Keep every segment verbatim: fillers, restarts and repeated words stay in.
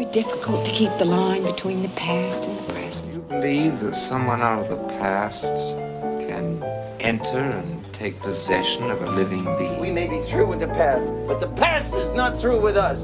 difficult to keep the line between the past and the present. Do you believe that someone out of the past can enter and take possession of a living being? We may be through with the past, but the past is not through with us.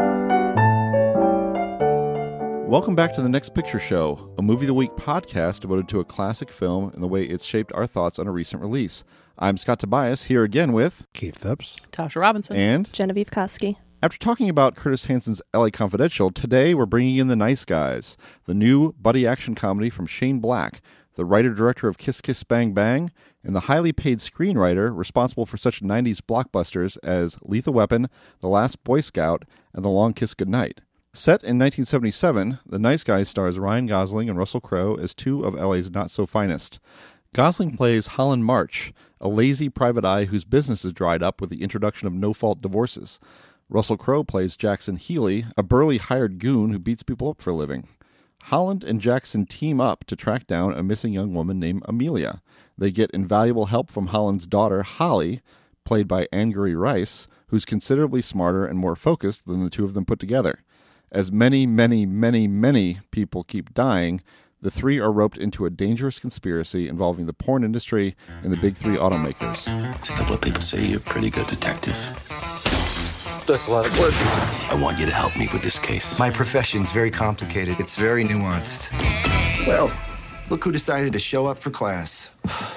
Welcome back to The Next Picture Show, a Movie of the Week podcast devoted to a classic film and the way it's shaped our thoughts on a recent release. I'm Scott Tobias, here again with Keith Phipps, Tasha Robinson, and Genevieve Koski. After talking about Curtis Hanson's L A Confidential, today we're bringing in The Nice Guys, the new buddy action comedy from Shane Black, the writer-director of Kiss Kiss Bang Bang, and the highly paid screenwriter responsible for such nineties blockbusters as Lethal Weapon, The Last Boy Scout, and The Long Kiss Goodnight. Set in nineteen seventy-seven, The Nice Guys stars Ryan Gosling and Russell Crowe as two of L A's not-so-finest. Gosling plays Holland March, a lazy private eye whose business is dried up with the introduction of no-fault divorces. Russell Crowe plays Jackson Healy, a burly hired goon who beats people up for a living. Holland and Jackson team up to track down a missing young woman named Amelia. They get invaluable help from Holland's daughter, Holly, played by Angourie Rice, who's considerably smarter and more focused than the two of them put together. As many, many, many, many people keep dying, the three are roped into a dangerous conspiracy involving the porn industry and the big three automakers. A couple of people say you're a pretty good detective. That's a lot of work. I want you to help me with this case. My profession's very complicated. It's very nuanced. Well, look who decided to show up for class.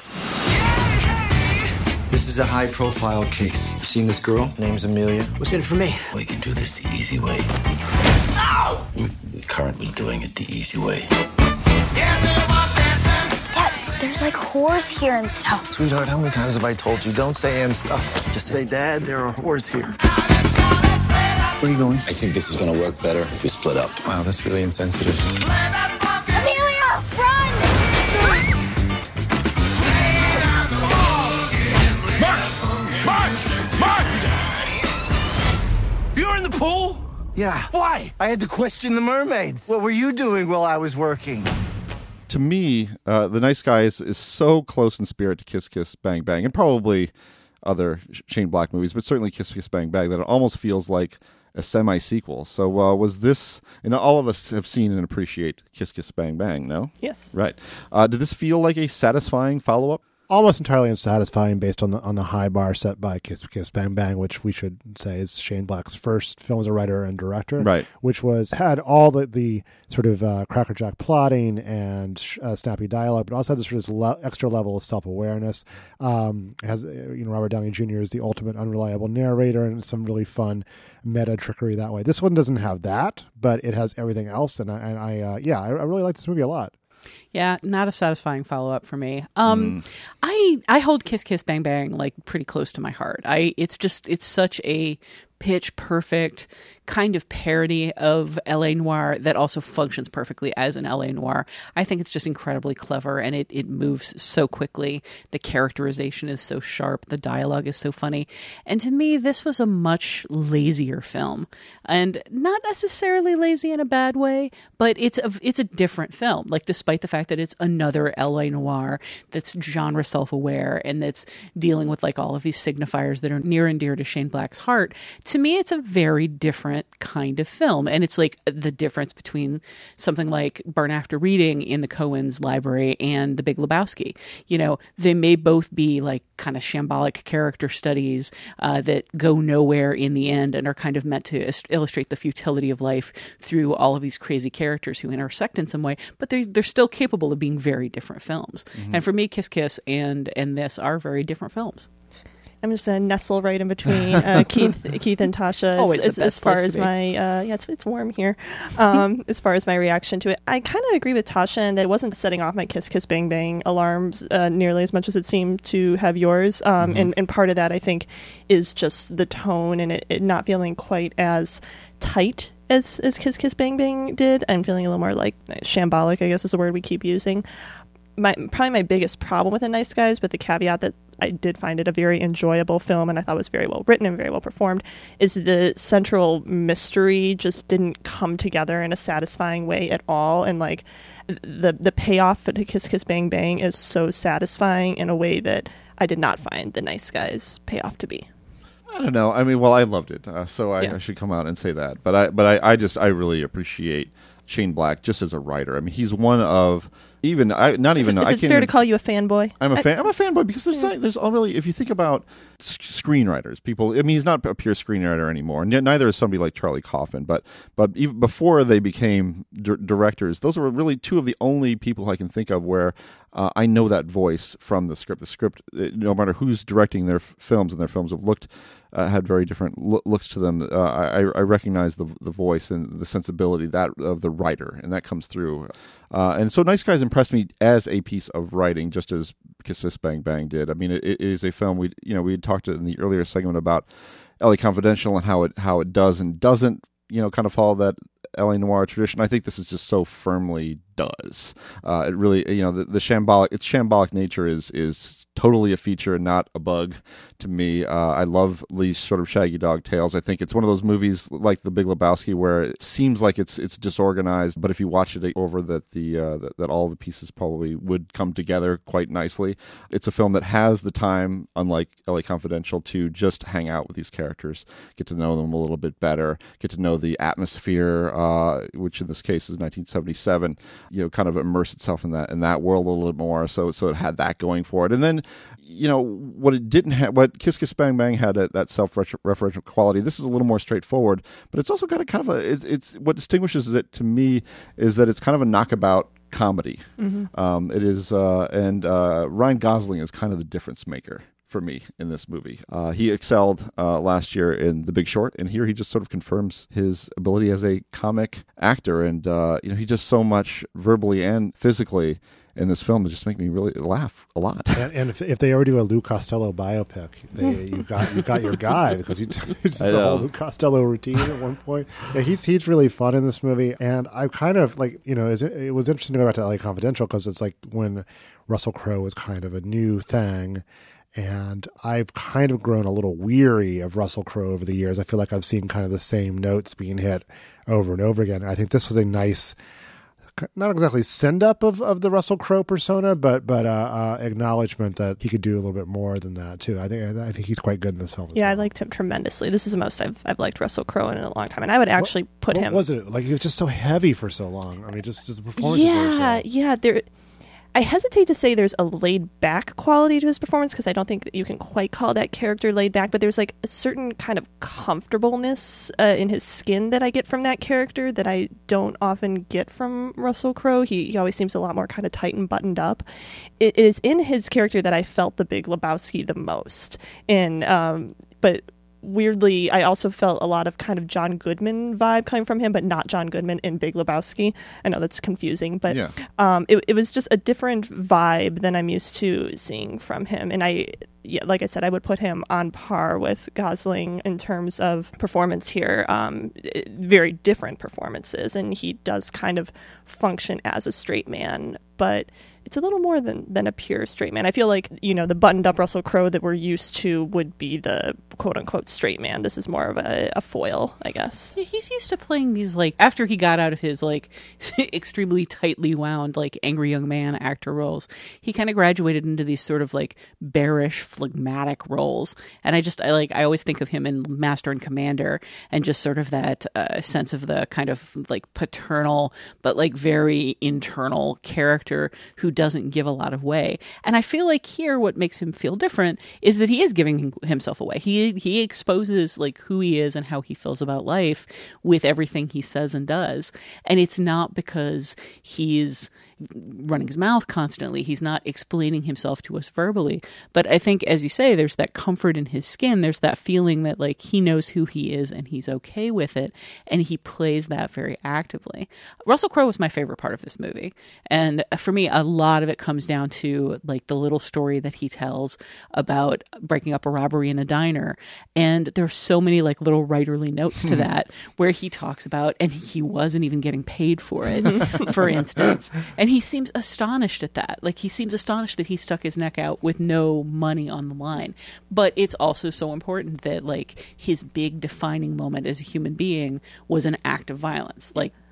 This is a high-profile case. You seen this girl? Name's Amelia. What's in it for me? We can do this the easy way. Ow! We're currently doing it the easy way. Dad, there's like whores here and stuff. Sweetheart, how many times have I told you don't say and stuff? Just say, Dad, there are whores here. Where are you going? I think this is going to work better if we split up. Wow, that's really insensitive. Amelia, run! You're in the pool? Yeah. Why? I had to question the mermaids. What were you doing while I was working? To me, uh, The Nice Guys is so close in spirit to Kiss Kiss Bang Bang, and probably other Shane Black movies, but certainly Kiss Kiss Bang Bang, that it almost feels like a semi-sequel. So uh, was this, and all of us have seen and appreciate Kiss Kiss Bang Bang, no? Yes. Right. Uh, did this feel like a satisfying follow-up? almost entirely unsatisfying based on the on the high bar set by Kiss Kiss Bang Bang, which we should say is Shane Black's first film as a writer and director, right? Which was had all the, the sort of uh, crackerjack plotting and uh, snappy dialogue, but also had this sort of le- extra level of self awareness. Um, has you know Robert Downey Junior is the ultimate unreliable narrator, and some really fun meta trickery that way. This one doesn't have that, but it has everything else, and I, and I uh, yeah, I, I really like this movie a lot. Yeah, not a satisfying follow-up for me. Um, mm. I I hold Kiss Kiss Bang Bang like pretty close to my heart. I it's just it's such a pitch perfect kind of parody of L A Noire that also functions perfectly as an L A Noire. I think it's just incredibly clever, and it, it moves so quickly. The characterization is so sharp. The dialogue is so funny. And to me, this was a much lazier film, and not necessarily lazy in a bad way, but it's a, it's a different film. Like, despite the fact that it's another L A Noire that's genre self-aware and that's dealing with like all of these signifiers that are near and dear to Shane Black's heart, to me, it's a very different kind of film. And it's like the difference between something like Burn After Reading in the Coens library and The Big Lebowski. You know, they may both be like kind of shambolic character studies uh, that go nowhere in the end and are kind of meant to ist- illustrate the futility of life through all of these crazy characters who intersect in some way, but they're, they're still capable of being very different films. Mm-hmm. And for me, Kiss Kiss and, and this are very different films. I'm just gonna nestle right in between uh, Keith, Keith and Tasha. Always as, the best as far place as to be. my uh, yeah, it's it's warm here. Um, as far as my reaction to it, I kind of agree with Tasha in that it wasn't setting off my Kiss Kiss Bang Bang alarms uh, nearly as much as it seemed to have yours. Um, mm-hmm. and, and part of that, I think, is just the tone and it, it not feeling quite as tight as as Kiss Kiss Bang Bang did. I'm feeling a little more like shambolic, I guess is the word we keep using. My probably my biggest problem with The Nice Guys, with the caveat that I did find it a very enjoyable film and I thought it was very well written and very well performed, is the central mystery just didn't come together in a satisfying way at all. And like the the payoff to Kiss Kiss Bang Bang is so satisfying in a way that I did not find The Nice Guys payoff to be. I don't know. I mean, well, I loved it, uh, so I, Yeah. I should come out and say that. But I, but I, I just, I really appreciate Shane Black just as a writer. I mean, he's one of even, I not Is even. it, is I it can't fair even, to call you a fanboy? I'm a I- fan. I'm a fanboy because there's not, there's all really. If you think about s- screenwriters, people. I mean, he's not a pure screenwriter anymore, and yet neither is somebody like Charlie Kaufman. But but even before they became d- directors, those were really two of the only people I can think of where uh, I know that voice from the script. The script, uh, no matter who's directing their f- films, and their films have looked uh, had very different lo- looks to them. Uh, I, I recognize the the voice and the sensibility that of the writer, and that comes through. Uh, and so, Nice Guys impressed me as a piece of writing, just as Kiss Kiss Bang Bang did. I mean, it, it is a film. We you know we had talked in the earlier segment about L A Confidential and how it how it does and doesn't you know kind of follow that L A noir tradition. I think this is just so firmly does. Uh, it really you know the, the shambolic its shambolic nature is is totally a feature and not a bug to me. Uh, I love these sort of shaggy dog tales. I think it's one of those movies like The Big Lebowski where it seems like it's it's disorganized, but if you watch it over, that the uh, that, that all the pieces probably would come together quite nicely. It's a film that has the time, unlike L A Confidential, to just hang out with these characters, get to know them a little bit better, get to know the atmosphere, uh, which in this case is nineteen seventy-seven. You know, kind of immerse itself in that in that world a little bit more. So so it had that going for it, and then. You know what it didn't have. What Kiss Kiss Bang Bang had a, that self-referential quality. This is a little more straightforward, but it's also got a kind of a. It's, it's what distinguishes it to me is that it's kind of a knockabout comedy. Mm-hmm. Um, it is, uh, and uh, Ryan Gosling is kind of the difference maker for me in this movie. Uh, he excelled uh, last year in The Big Short, and here he just sort of confirms his ability as a comic actor, and uh, you know he does so much verbally and physically in this film to just make me really laugh a lot. And, and if, if they ever do a Lou Costello biopic, they, you got you got your guy because he does the whole Lou Costello routine at one point. Yeah, he's he's really fun in this movie, and I kind of like you know it, it was interesting to go back to L A Confidential because it's like when Russell Crowe was kind of a new thing. And I've kind of grown a little weary of Russell Crowe over the years. I feel like I've seen kind of the same notes being hit over and over again. I think this was a nice, not exactly send up of, of the Russell Crowe persona, but but uh, uh, acknowledgement that he could do a little bit more than that too. I think I think he's quite good in this film. Yeah, well. I liked him tremendously. This is the most I've I've liked Russell Crowe in a long time, and I would actually what, put what him. What was it like? He was just so heavy for so long. I mean, just, just the performance. Yeah, yeah. There, I hesitate to say there's a laid back quality to his performance because I don't think you can quite call that character laid back, but there's like a certain kind of comfortableness uh, in his skin that I get from that character that I don't often get from Russell Crowe. He, he always seems a lot more kind of tight and buttoned up. It is in his character that I felt the Big Lebowski the most. And, um, but weirdly, I also felt a lot of kind of John Goodman vibe coming from him, but not John Goodman in Big Lebowski. I know that's confusing, but yeah. um, it, it was just a different vibe than I'm used to seeing from him. And I, yeah, like I said, I would put him on par with Gosling in terms of performance here. Um, it, very different performances, and he does kind of function as a straight man, but it's a little more than, than a pure straight man. I feel like, you know, the buttoned-up Russell Crowe that we're used to would be the quote-unquote straight man. This is more of a, a foil, I guess. Yeah, he's used to playing these, like, after he got out of his, like, extremely tightly wound, like, angry young man actor roles, he kind of graduated into these sort of, like, bearish, phlegmatic roles. And I just, I like, I always think of him in Master and Commander and just sort of that uh, sense of the kind of, like, paternal, but, like, very internal character who doesn't give a lot of way. And I feel like here what makes him feel different is that he is giving himself away. He he exposes like who he is and how he feels about life with everything he says and does. And it's not because he's running his mouth constantly. He's not explaining himself to us verbally. But I think, as you say, there's that comfort in his skin. There's that feeling that like he knows who he is and he's okay with it. And he plays that very actively. Russell Crowe was my favorite part of this movie. And for me, a lot of it comes down to like the little story that he tells about breaking up a robbery in a diner. And there's so many like little writerly notes to that where he talks about, and he wasn't even getting paid for it, for instance. And he seems astonished at that. Like, he seems astonished that he stuck his neck out with no money on the line. But it's also so important that, like, his big defining moment as a human being was an act of violence. Like,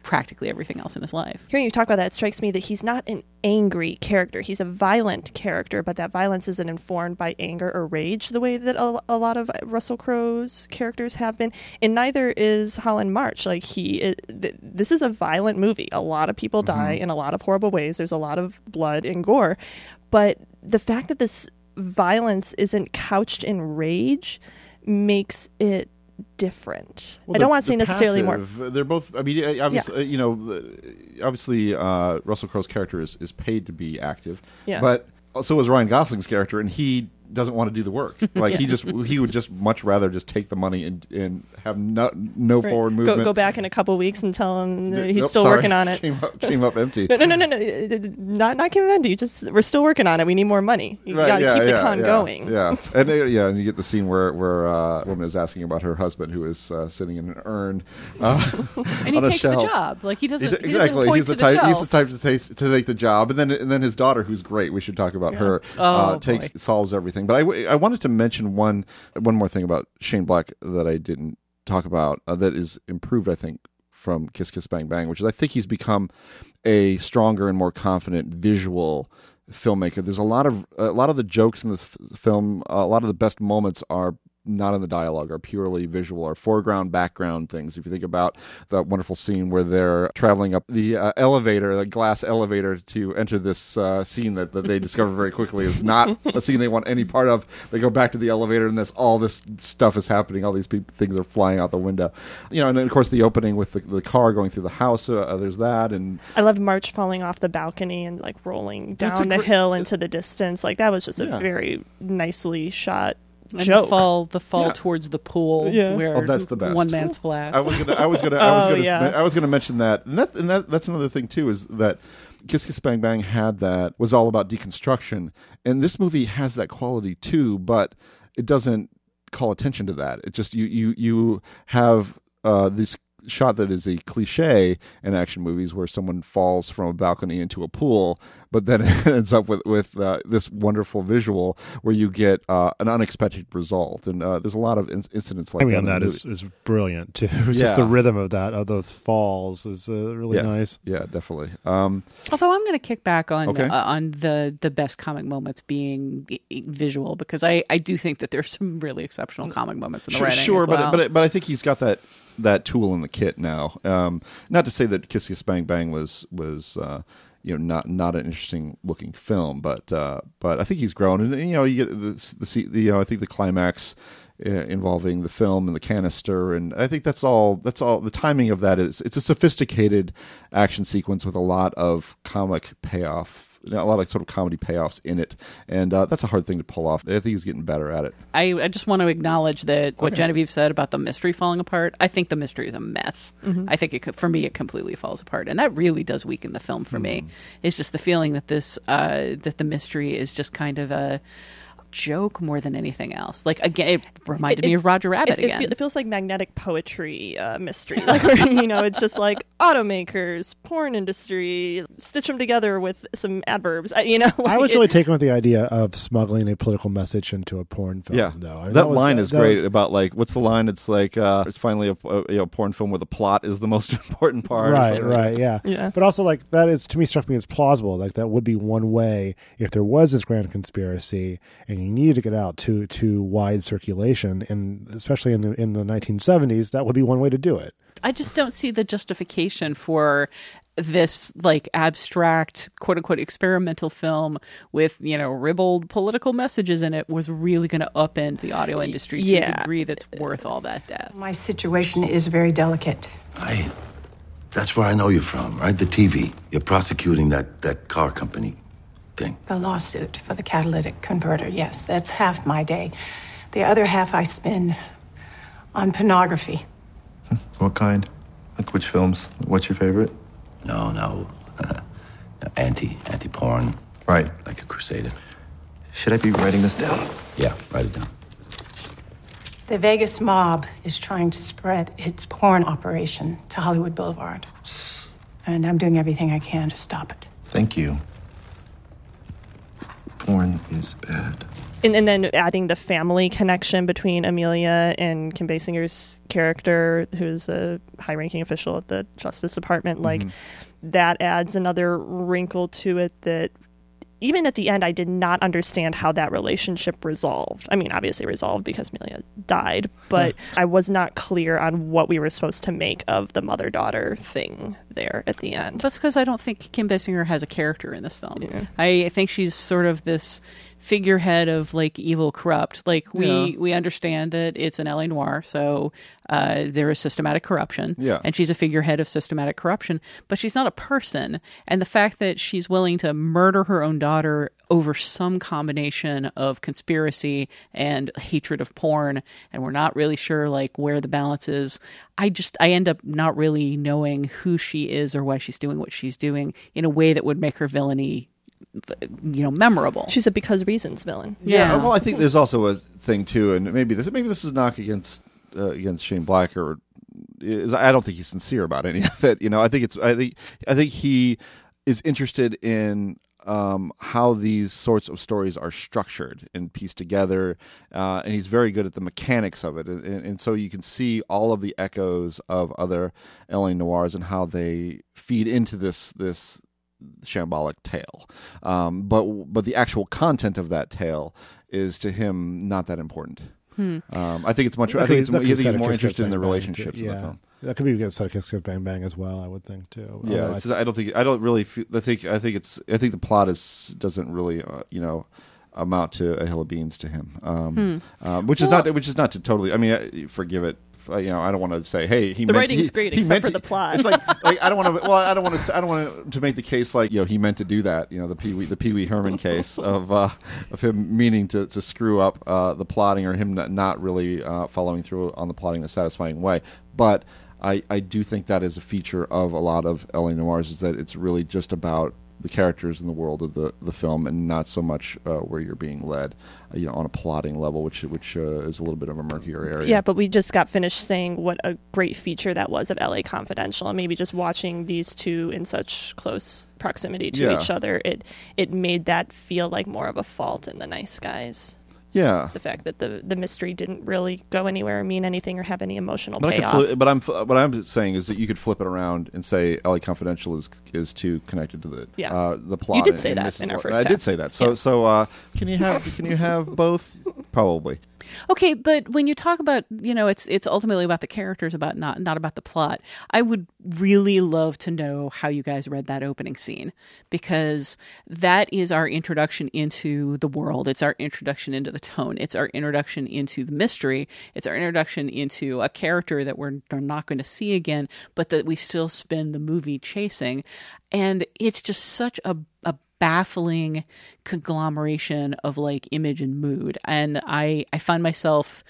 practically everything else in his life. Hearing you talk about that, it strikes me that he's not an angry character. He's a violent character, but that violence isn't informed by anger or rage the way that a, a lot of Russell Crowe's characters have been. And neither is Holland March. Like he, is, th- this is a violent movie. A lot of people die Mm-hmm. in a lot of horrible ways. There's a lot of blood and gore. But the fact that this violence isn't couched in rage makes it different. Well, I don't they're- want to say they're necessarily passive. more. They're both. I mean, obviously, you know, the- obviously, uh, Russell Crowe's character is, is paid to be active. Yeah. But so is Ryan Gosling's character, and he doesn't want to do the work. Like he just he would just much rather just take the money and and have no no Right. forward Go, movement. go back in a couple weeks and tell him that he's Nope, still sorry. working on it. Came up, came up empty. No, no, no, no, no. Not, not came empty. Just we're still working on it. We need more money. You got to yeah, keep the yeah, con yeah, going. Yeah, and they, yeah, and you get the scene where where uh, a woman is asking about her husband who is uh, sitting in an urn, uh, And he on a takes the shelf. job. Like he doesn't. He He, d- exactly. doesn't point he's to the the type. He's the shelf. type to take to take the job, and then and then his daughter, who's great. We should talk about her. Oh, uh, boy. takes solves everything. But I, w- I wanted to mention one one more thing about Shane Black that I didn't talk about uh, that is improved, I think, from Kiss Kiss Bang Bang, which is I think he's become a stronger and more confident visual filmmaker. There's a lot of a lot of the jokes in the f- film, a lot of the best moments are not in the dialogue, are purely visual, are foreground, background things. If you think about that wonderful scene where they're traveling up the uh, elevator, the glass elevator, to enter this uh, scene that, that they discover very quickly is not a scene they want any part of. They go back to the elevator, and this all this stuff is happening. All these pe- things are flying out the window. You know, and then of course the opening with the, the car going through the house. Uh, there's that, and I loved March falling off the balcony and like rolling That's a down the gr- hill into the distance. Like that was just a Yeah. very nicely shot And joke. the fall, the fall Yeah. towards the pool, Yeah. where Oh, that's the best. one man splats. I was gonna, I was gonna, I was Oh, gonna, yeah. I was gonna mention that, and that, and that, that's another thing too, is that Kiss Kiss Bang Bang had that was all about deconstruction, and this movie has that quality too, but it doesn't call attention to that. It just you, you, you have uh, this shot that is a cliche in action movies where someone falls from a balcony into a pool, but then it ends up with with uh, this wonderful visual where you get uh, an unexpected result. And uh, there's a lot of in- incidents like I mean, that. in that the is, movie. is brilliant too. It's Yeah. just the rhythm of that, of those falls, is uh, really yeah. nice. Yeah, definitely. Um, Although I'm going to kick back on Okay. uh, on the the best comic moments being i- i- visual, because I, I do think that there's some really exceptional comic moments in the sure, writing. sure as well. but but but I think he's got that that tool in the kit now. Um, not to say that Kiss Kiss Bang Bang was was uh, you know not not an interesting looking film, but uh, but I think he's grown, and you know you get the the, the you know I think the climax uh, involving the film and the canister, and I think that's all that's all the timing of that is it's a sophisticated action sequence with a lot of comic payoff. A lot of sort of comedy payoffs in it, and uh, that's a hard thing to pull off. I think he's getting better at it. I, I just want to acknowledge that what Okay. Genevieve said about the mystery falling apart. I think the mystery is a mess. Mm-hmm. I think it could, for me, it completely falls apart, and that really does weaken the film for me. It's just the feeling that this uh, that the mystery is just kind of a joke more than anything else. Like again, it reminded It- me of Roger Rabbit It, it, again. fe- it feels like magnetic poetry uh, mystery. Like where, you know, it's just like automakers, porn industry, stitch them together with some adverbs. I, you know, I like was it- really taken with the idea of smuggling a political message into a porn film. Yeah, though. I mean, that, was- line is that great was- about like what's the line? It's like uh, it's finally a, a you know porn film where the plot is the most important part. Right, Or- right, yeah. Yeah. But also, like, that is, to me, struck me as plausible. Like, that would be one way, if there was this grand conspiracy and you needed to get out to, to wide circulation, and especially in the in the nineteen seventies, that would be one way to do it. I just don't see the justification for this like abstract quote unquote experimental film with, you know, ribald political messages in it was really going to upend the audio industry to Yeah. a degree that's worth all that death. My situation is very delicate. I. That's where I know you from, right? The T V. You're prosecuting that, that car company thing. The lawsuit for the catalytic converter, yes, that's half my day. The other half I spend on pornography. What kind? Like which films? What's your favorite? No, no. anti, anti-porn. Right. Like a crusader. Should I be writing this down? Yeah, write it down. The Vegas mob is trying to spread its porn operation to Hollywood Boulevard. And I'm doing everything I can to stop it. Thank you. Porn is bad. And, and then adding the family connection between Amelia and Kim Basinger's character, who's a high-ranking official at the Justice Department, like mm-hmm. that adds another wrinkle to it that even at the end, I did not understand how that relationship resolved. I mean, obviously resolved because Amelia died, but I was not clear on what we were supposed to make of the mother-daughter thing there at the end. That's because I don't think Kim Basinger has a character in this film. Yeah. I think she's sort of this figurehead of like evil corrupt. Like we Yeah. we understand that it's an L A noir, so uh, there is systematic corruption. Yeah. And she's a figurehead of systematic corruption, but she's not a person. And the fact that she's willing to murder her own daughter over some combination of conspiracy and hatred of porn, and we're not really sure like where the balance is. I just I end up not really knowing who she is or why she's doing what she's doing in a way that would make her villainy, you know, memorable. She's a because reasons villain. Yeah. Well, I think there's also a thing too, and maybe this maybe this is a knock against uh, against Shane Black, or is I don't think he's sincere about any of it. You know, I think it's I think I think he is interested in um, how these sorts of stories are structured and pieced together, uh, and he's very good at the mechanics of it, and, and so you can see all of the echoes of other L A noirs and how they feed into this this. shambolic tale, um, but but the actual content of that tale is to him not that important. Hmm. Um, I think it's much. That I think could- it's that I could think set he's a more Kiss Kiss interested in the Bang Bang, relationships too. in the Yeah. film. That could be a set of Kiss Kiss Bang Bang as well, I would think too. Yeah, Although it's, I, I don't think I don't really. Feel, I think I think it's I think the plot is doesn't really uh, you know amount to a hill of beans to him, um, Hmm. um, which is Well- not which is not to totally. I mean, uh, forgive it. Uh, You know, I don't want to say, "Hey, he The meant writing's he, great he except meant for to- the plot. It's like, like I don't want to. Well, I don't want to. I don't want to make the case like you know he meant to do that. You know, the Pee Wee the Pee Wee Herman case of uh, of him meaning to, to screw up uh, the plotting, or him not, not really uh, following through on the plotting in a satisfying way. But I I do think that is a feature of a lot of L A noirs, is that it's really just about the characters in the world of the, the film, and not so much uh, where you're being led, uh, you know, on a plotting level, which which uh, is a little bit of a murkier area. Yeah, but we just got finished saying what a great feature that was of L A Confidential, and maybe just watching these two in such close proximity to Yeah. each other, it it made that feel like more of a fault in The Nice Guys. Yeah. The fact that the the mystery didn't really go anywhere or mean anything or have any emotional But, I could payoff. flip, but I'm what I'm saying is that you could flip it around and say L A Confidential is is too connected to the Yeah. uh, the plot. You did and- say and that Missus in our Lo- first I half. did say that. So Yeah. so uh, can you have can you have both? Probably. Okay, but when you talk about, you know, it's it's ultimately about the characters, about not not about the plot. I would really love to know how you guys read that opening scene, because that is our introduction into the world. It's our introduction into the tone. It's our introduction into the mystery. It's our introduction into a character that we're, we're not going to see again, but that we still spend the movie chasing. And it's just such a a baffling conglomeration of like image and mood, and I I find myself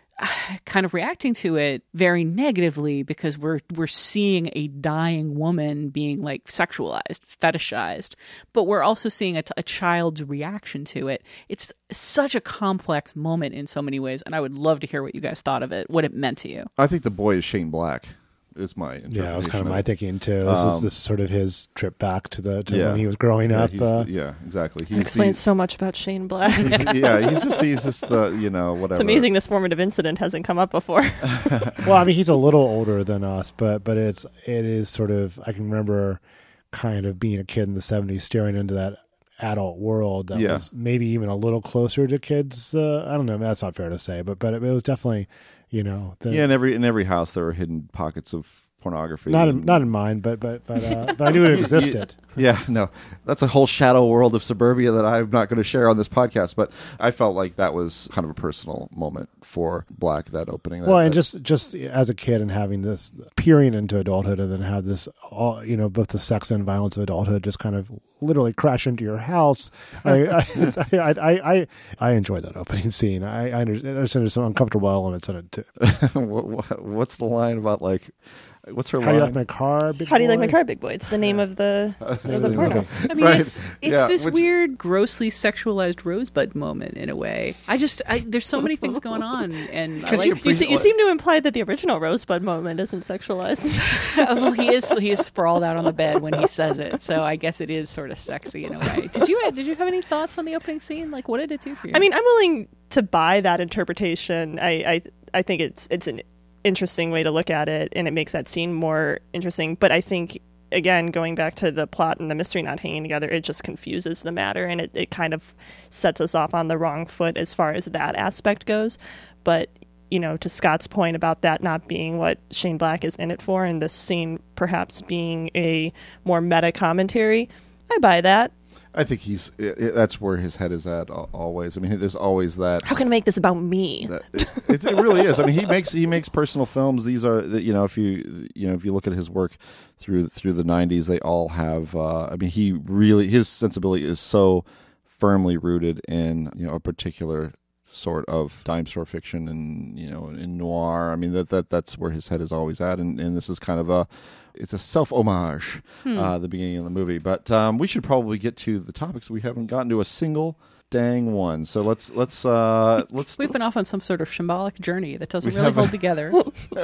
kind of reacting to it very negatively, because we're we're seeing a dying woman being like sexualized, fetishized, but we're also seeing a, t- a child's reaction to it. It's such a complex moment in so many ways, and I would love to hear what you guys thought of it, what it meant to you. I think the boy is Shane Black. Is my yeah, that was kind of interpretation my it. thinking too. This Um, is this is sort of his trip back to the to yeah. when he was growing Yeah, up. he's Uh, the- yeah, exactly. That explains so much about Shane Black. he's- yeah, he's just he's just the you know whatever. It's amazing this formative incident hasn't come up before. well, I mean, he's a little older than us, but but it's it is sort of. I can remember kind of being a kid in the seventies, staring into that adult world that Yeah. was maybe even a little closer to kids. Uh, I don't know. That's not fair to say, but but it, was definitely, you know, the, Yeah, in every in every house there were hidden pockets of pornography. not in, and- not in mine, but but but uh, but I knew it existed. Yeah, no, that's a whole shadow world of suburbia that I'm not going to share on this podcast. But I felt like that was kind of a personal moment for Black, that opening. That, Well, and that- just just as a kid and having this peering into adulthood, and then have this, all you know, both the sex and violence of adulthood just kind of literally crash into your house. I I, I, I, I I enjoy that opening scene. I, I understand there's some uncomfortable elements in it too. What- what- what's the line about like? What's her How do you line? like my car, big How do you like boy? my car, big boy? It's the name of the, of the porno. I mean, Right. it's it's Yeah, this which- weird, grossly sexualized Rosebud moment in a way. I just, I, there's so many things going on, and I Could like. you You, se- you seem to imply that the original Rosebud moment isn't sexualized. Well, he is he is sprawled out on the bed when he says it, so I guess it is sort of sexy in a way. Did you did you have any thoughts on the opening scene? Like, what did it do for you? I mean, I'm willing to buy that interpretation. I, I I think it's it's an interesting way to look at it, and it makes that scene more interesting. But I think, again, going back to the plot and the mystery not hanging together, it just confuses the matter, and it, it kind of sets us off on the wrong foot as far as that aspect goes. But, you know, to Scott's point about that not being what Shane Black is in it for, and this scene perhaps being a more meta commentary, I buy that. I think he's i i that's where his head is at al- always. I mean, there's always that. How can I make this about me? that it, it, it really is. I mean, he makes he makes personal films. These are the- you know if you you know if you look at his work through through the nineties, they all have. Uh, I mean, he really his sensibility is so firmly rooted in you know a particular sort of dime store fiction and you know in noir. I mean that that that's where his head is always at, and, and this is kind of a it's a self homage Hmm. uh, the beginning of the movie. But um, we should probably get to the topics. We haven't gotten to a single dang one, so let's let's uh, let's We've been off on some sort of shambolic journey that doesn't We really have- hold together.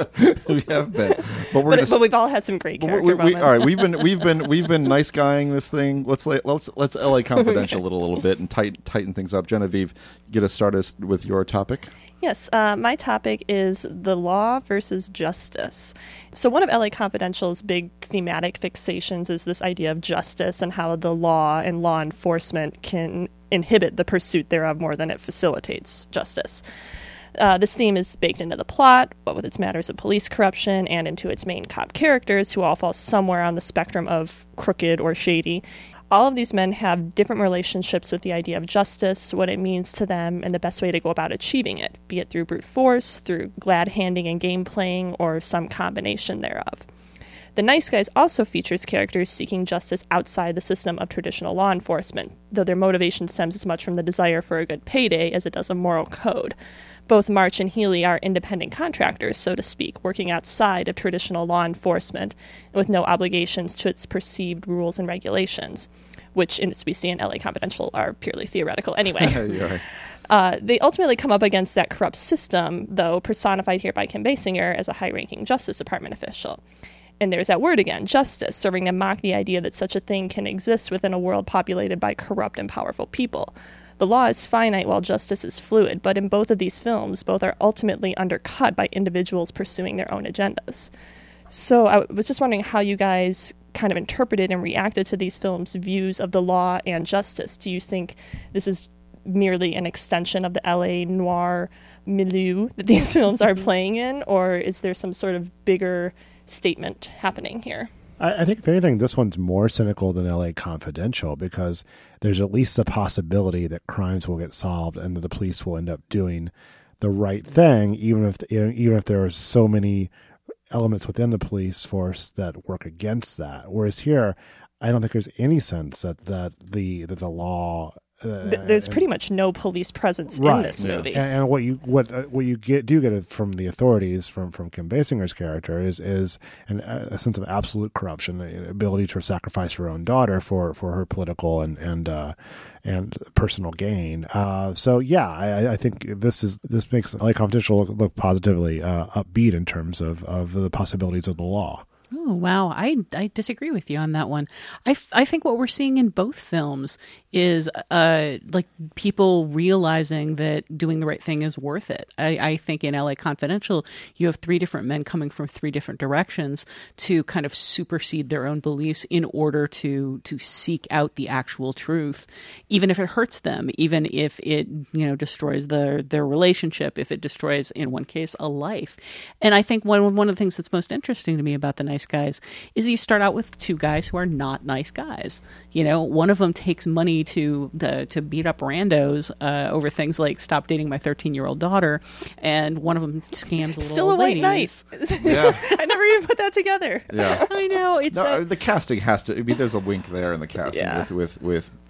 we have been, but we're But, just. but we've all had some great But character we, we, moments. all right, we've been we've been we've been nice guying this thing. Let's lay, let's let's L A Confidential it a little bit and tighten tighten things up. Genevieve, get us started with your topic. Yes, uh, my topic is the law versus justice. So one of L A Confidential's big thematic fixations is this idea of justice and how the law and law enforcement can inhibit the pursuit thereof more than it facilitates justice. Uh, this theme is baked into the plot, but with its matters of police corruption and into its main cop characters, who all fall somewhere on the spectrum of crooked or shady. All of these men have different relationships with the idea of justice, what it means to them, and the best way to go about achieving it, be it through brute force, through glad handing and game playing, or some combination thereof. The Nice Guys also features characters seeking justice outside the system of traditional law enforcement, though their motivation stems as much from the desire for a good payday as it does a moral code. Both March and Healy are independent contractors, so to speak, working outside of traditional law enforcement with no obligations to its perceived rules and regulations, which, as we see in L A Confidential, are purely theoretical anyway. You're right. Uh, they ultimately come up against that corrupt system, though personified here by Kim Basinger as a high-ranking Justice Department official. And there's that word again, justice, serving to mock the idea that such a thing can exist within a world populated by corrupt and powerful people. The law is finite while justice is fluid, but in both of these films, both are ultimately undercut by individuals pursuing their own agendas. So I was just wondering how you guys kind of interpreted and reacted to these films' views of the law and justice. Do you think this is merely an extension of the L A noir milieu that these films are playing in, or is there some sort of bigger statement happening here? I, I think, if anything, this one's more cynical than L A Confidential because there's at least a possibility that crimes will get solved and that the police will end up doing the right thing, even if even if there are so many elements within the police force that work against that. Whereas here, I don't think there's any sense that, that the that the law. Uh, Th- There's pretty much no police presence right. in this movie. And, and what you what uh, what you get do get from the authorities from, from Kim Basinger's character is is an, a sense of absolute corruption, the ability to sacrifice her own daughter for, for her political and and uh, and personal gain. Uh, so yeah, I, I think this is this makes L A Confidential look, look positively uh, upbeat in terms of, of the possibilities of the law. Oh, wow. I, I disagree with you on that one. I, f- I think what we're seeing in both films is uh, like people realizing that doing the right thing is worth it. I, I think in L A Confidential, you have three different men coming from three different directions to kind of supersede their own beliefs in order to to seek out the actual truth, even if it hurts them, even if it, you know, destroys their, their relationship, if it destroys, in one case, a life. And I think one, one of the things that's most interesting to me about the Nice Guys is that you start out with two guys who are not nice guys. You know, one of them takes money to to, to beat up randos uh, over things like stop dating my thirteen-year-old daughter, and one of them scams a little Still a old white lady. knight. Yeah. I never even put that together. Yeah. I know it's No, uh, the casting has to. I mean, there's a wink there in the casting Yeah. with with with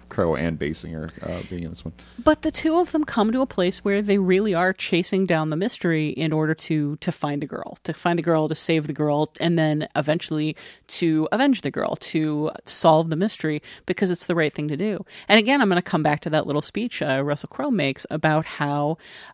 Crowe and Basinger uh, being in this one. But the two of them come to a place where they really are chasing down the mystery in order to to find the girl, to find the girl, to save the girl, and then eventually to avenge the girl, to solve the mystery because it's the right thing to do. And again, I'm going to come back to that little speech uh, Russell Crowe makes about how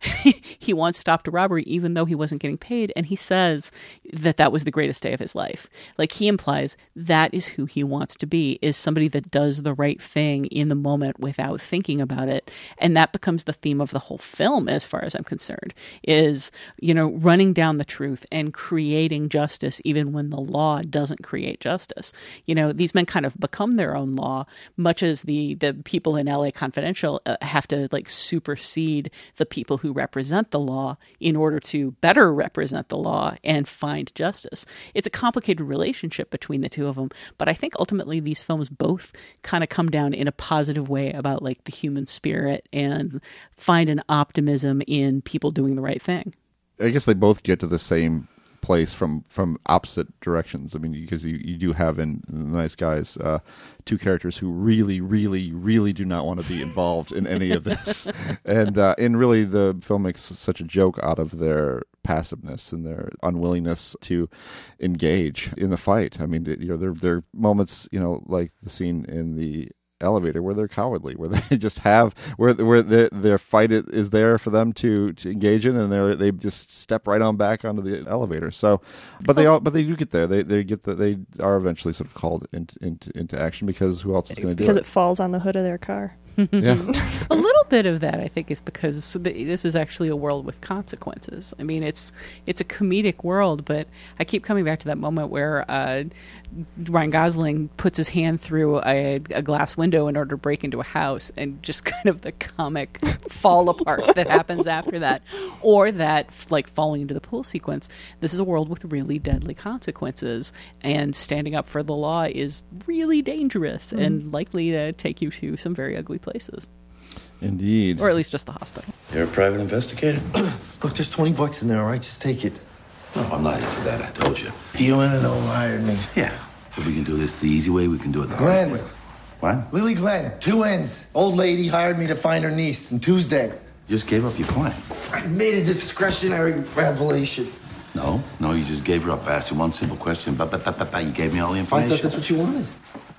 he once stopped a robbery even though he wasn't getting paid, and he says that that was the greatest day of his life. Like, he implies that is who he wants to be, is somebody that does the right thing in the moment without thinking about it. And that becomes the theme of the whole film, as far as I'm concerned, is, you know, running down the truth and creating justice even when the law doesn't create justice. You know, these men kind of become their own law, much as the, the people in L A Confidential uh, have to, like, supersede the people who represent the law in order to better represent the law and find justice. It's a complicated relationship between the two of them, but I think ultimately these films both kind of come down in a positive way about, like, the human spirit and find an optimism in people doing the right thing. I guess they both get to the same place from from opposite directions. I mean, because you, you do have in, in The Nice Guys uh, two characters who really, really, really do not want to be involved in any of this, and uh, and really the film makes such a joke out of their passiveness and their unwillingness to engage in the fight. I mean, you know, there there are moments, you know, like the scene in the elevator where they're cowardly, where they just have where where the, their fight is there for them to to engage in, and they they just step right on back onto the elevator. So, but they all but they do get there. They they get that they are eventually sort of called into into, into action because who else is going to do it? Because it falls on the hood of their car. Yeah. A little bit of that, I think, is because this is actually a world with consequences. I mean, it's it's a comedic world, but I keep coming back to that moment where uh, Ryan Gosling puts his hand through a, a glass window in order to break into a house, and just kind of the comic fall apart that happens after that, or that, like, falling into the pool sequence. This is a world with really deadly consequences, and standing up for the law is really dangerous mm-hmm. and likely to take you to some very ugly places. Indeed. Or at least just the hospital. You're a private investigator? Look, there's twenty bucks in there, all right? Just take it. No, I'm not here for that, I told you. You and Noel hired me. Yeah. If we can do this the easy way, we can do it the Glenn. hard way. What? Lily Glenn, two ends. Old lady hired me to find her niece on Tuesday. You just gave up your client. I made a discretionary revelation. No, no, you just gave her up. I asked you one simple question. Ba, ba, ba, ba, ba. You gave me all the I information. thought that's what you wanted.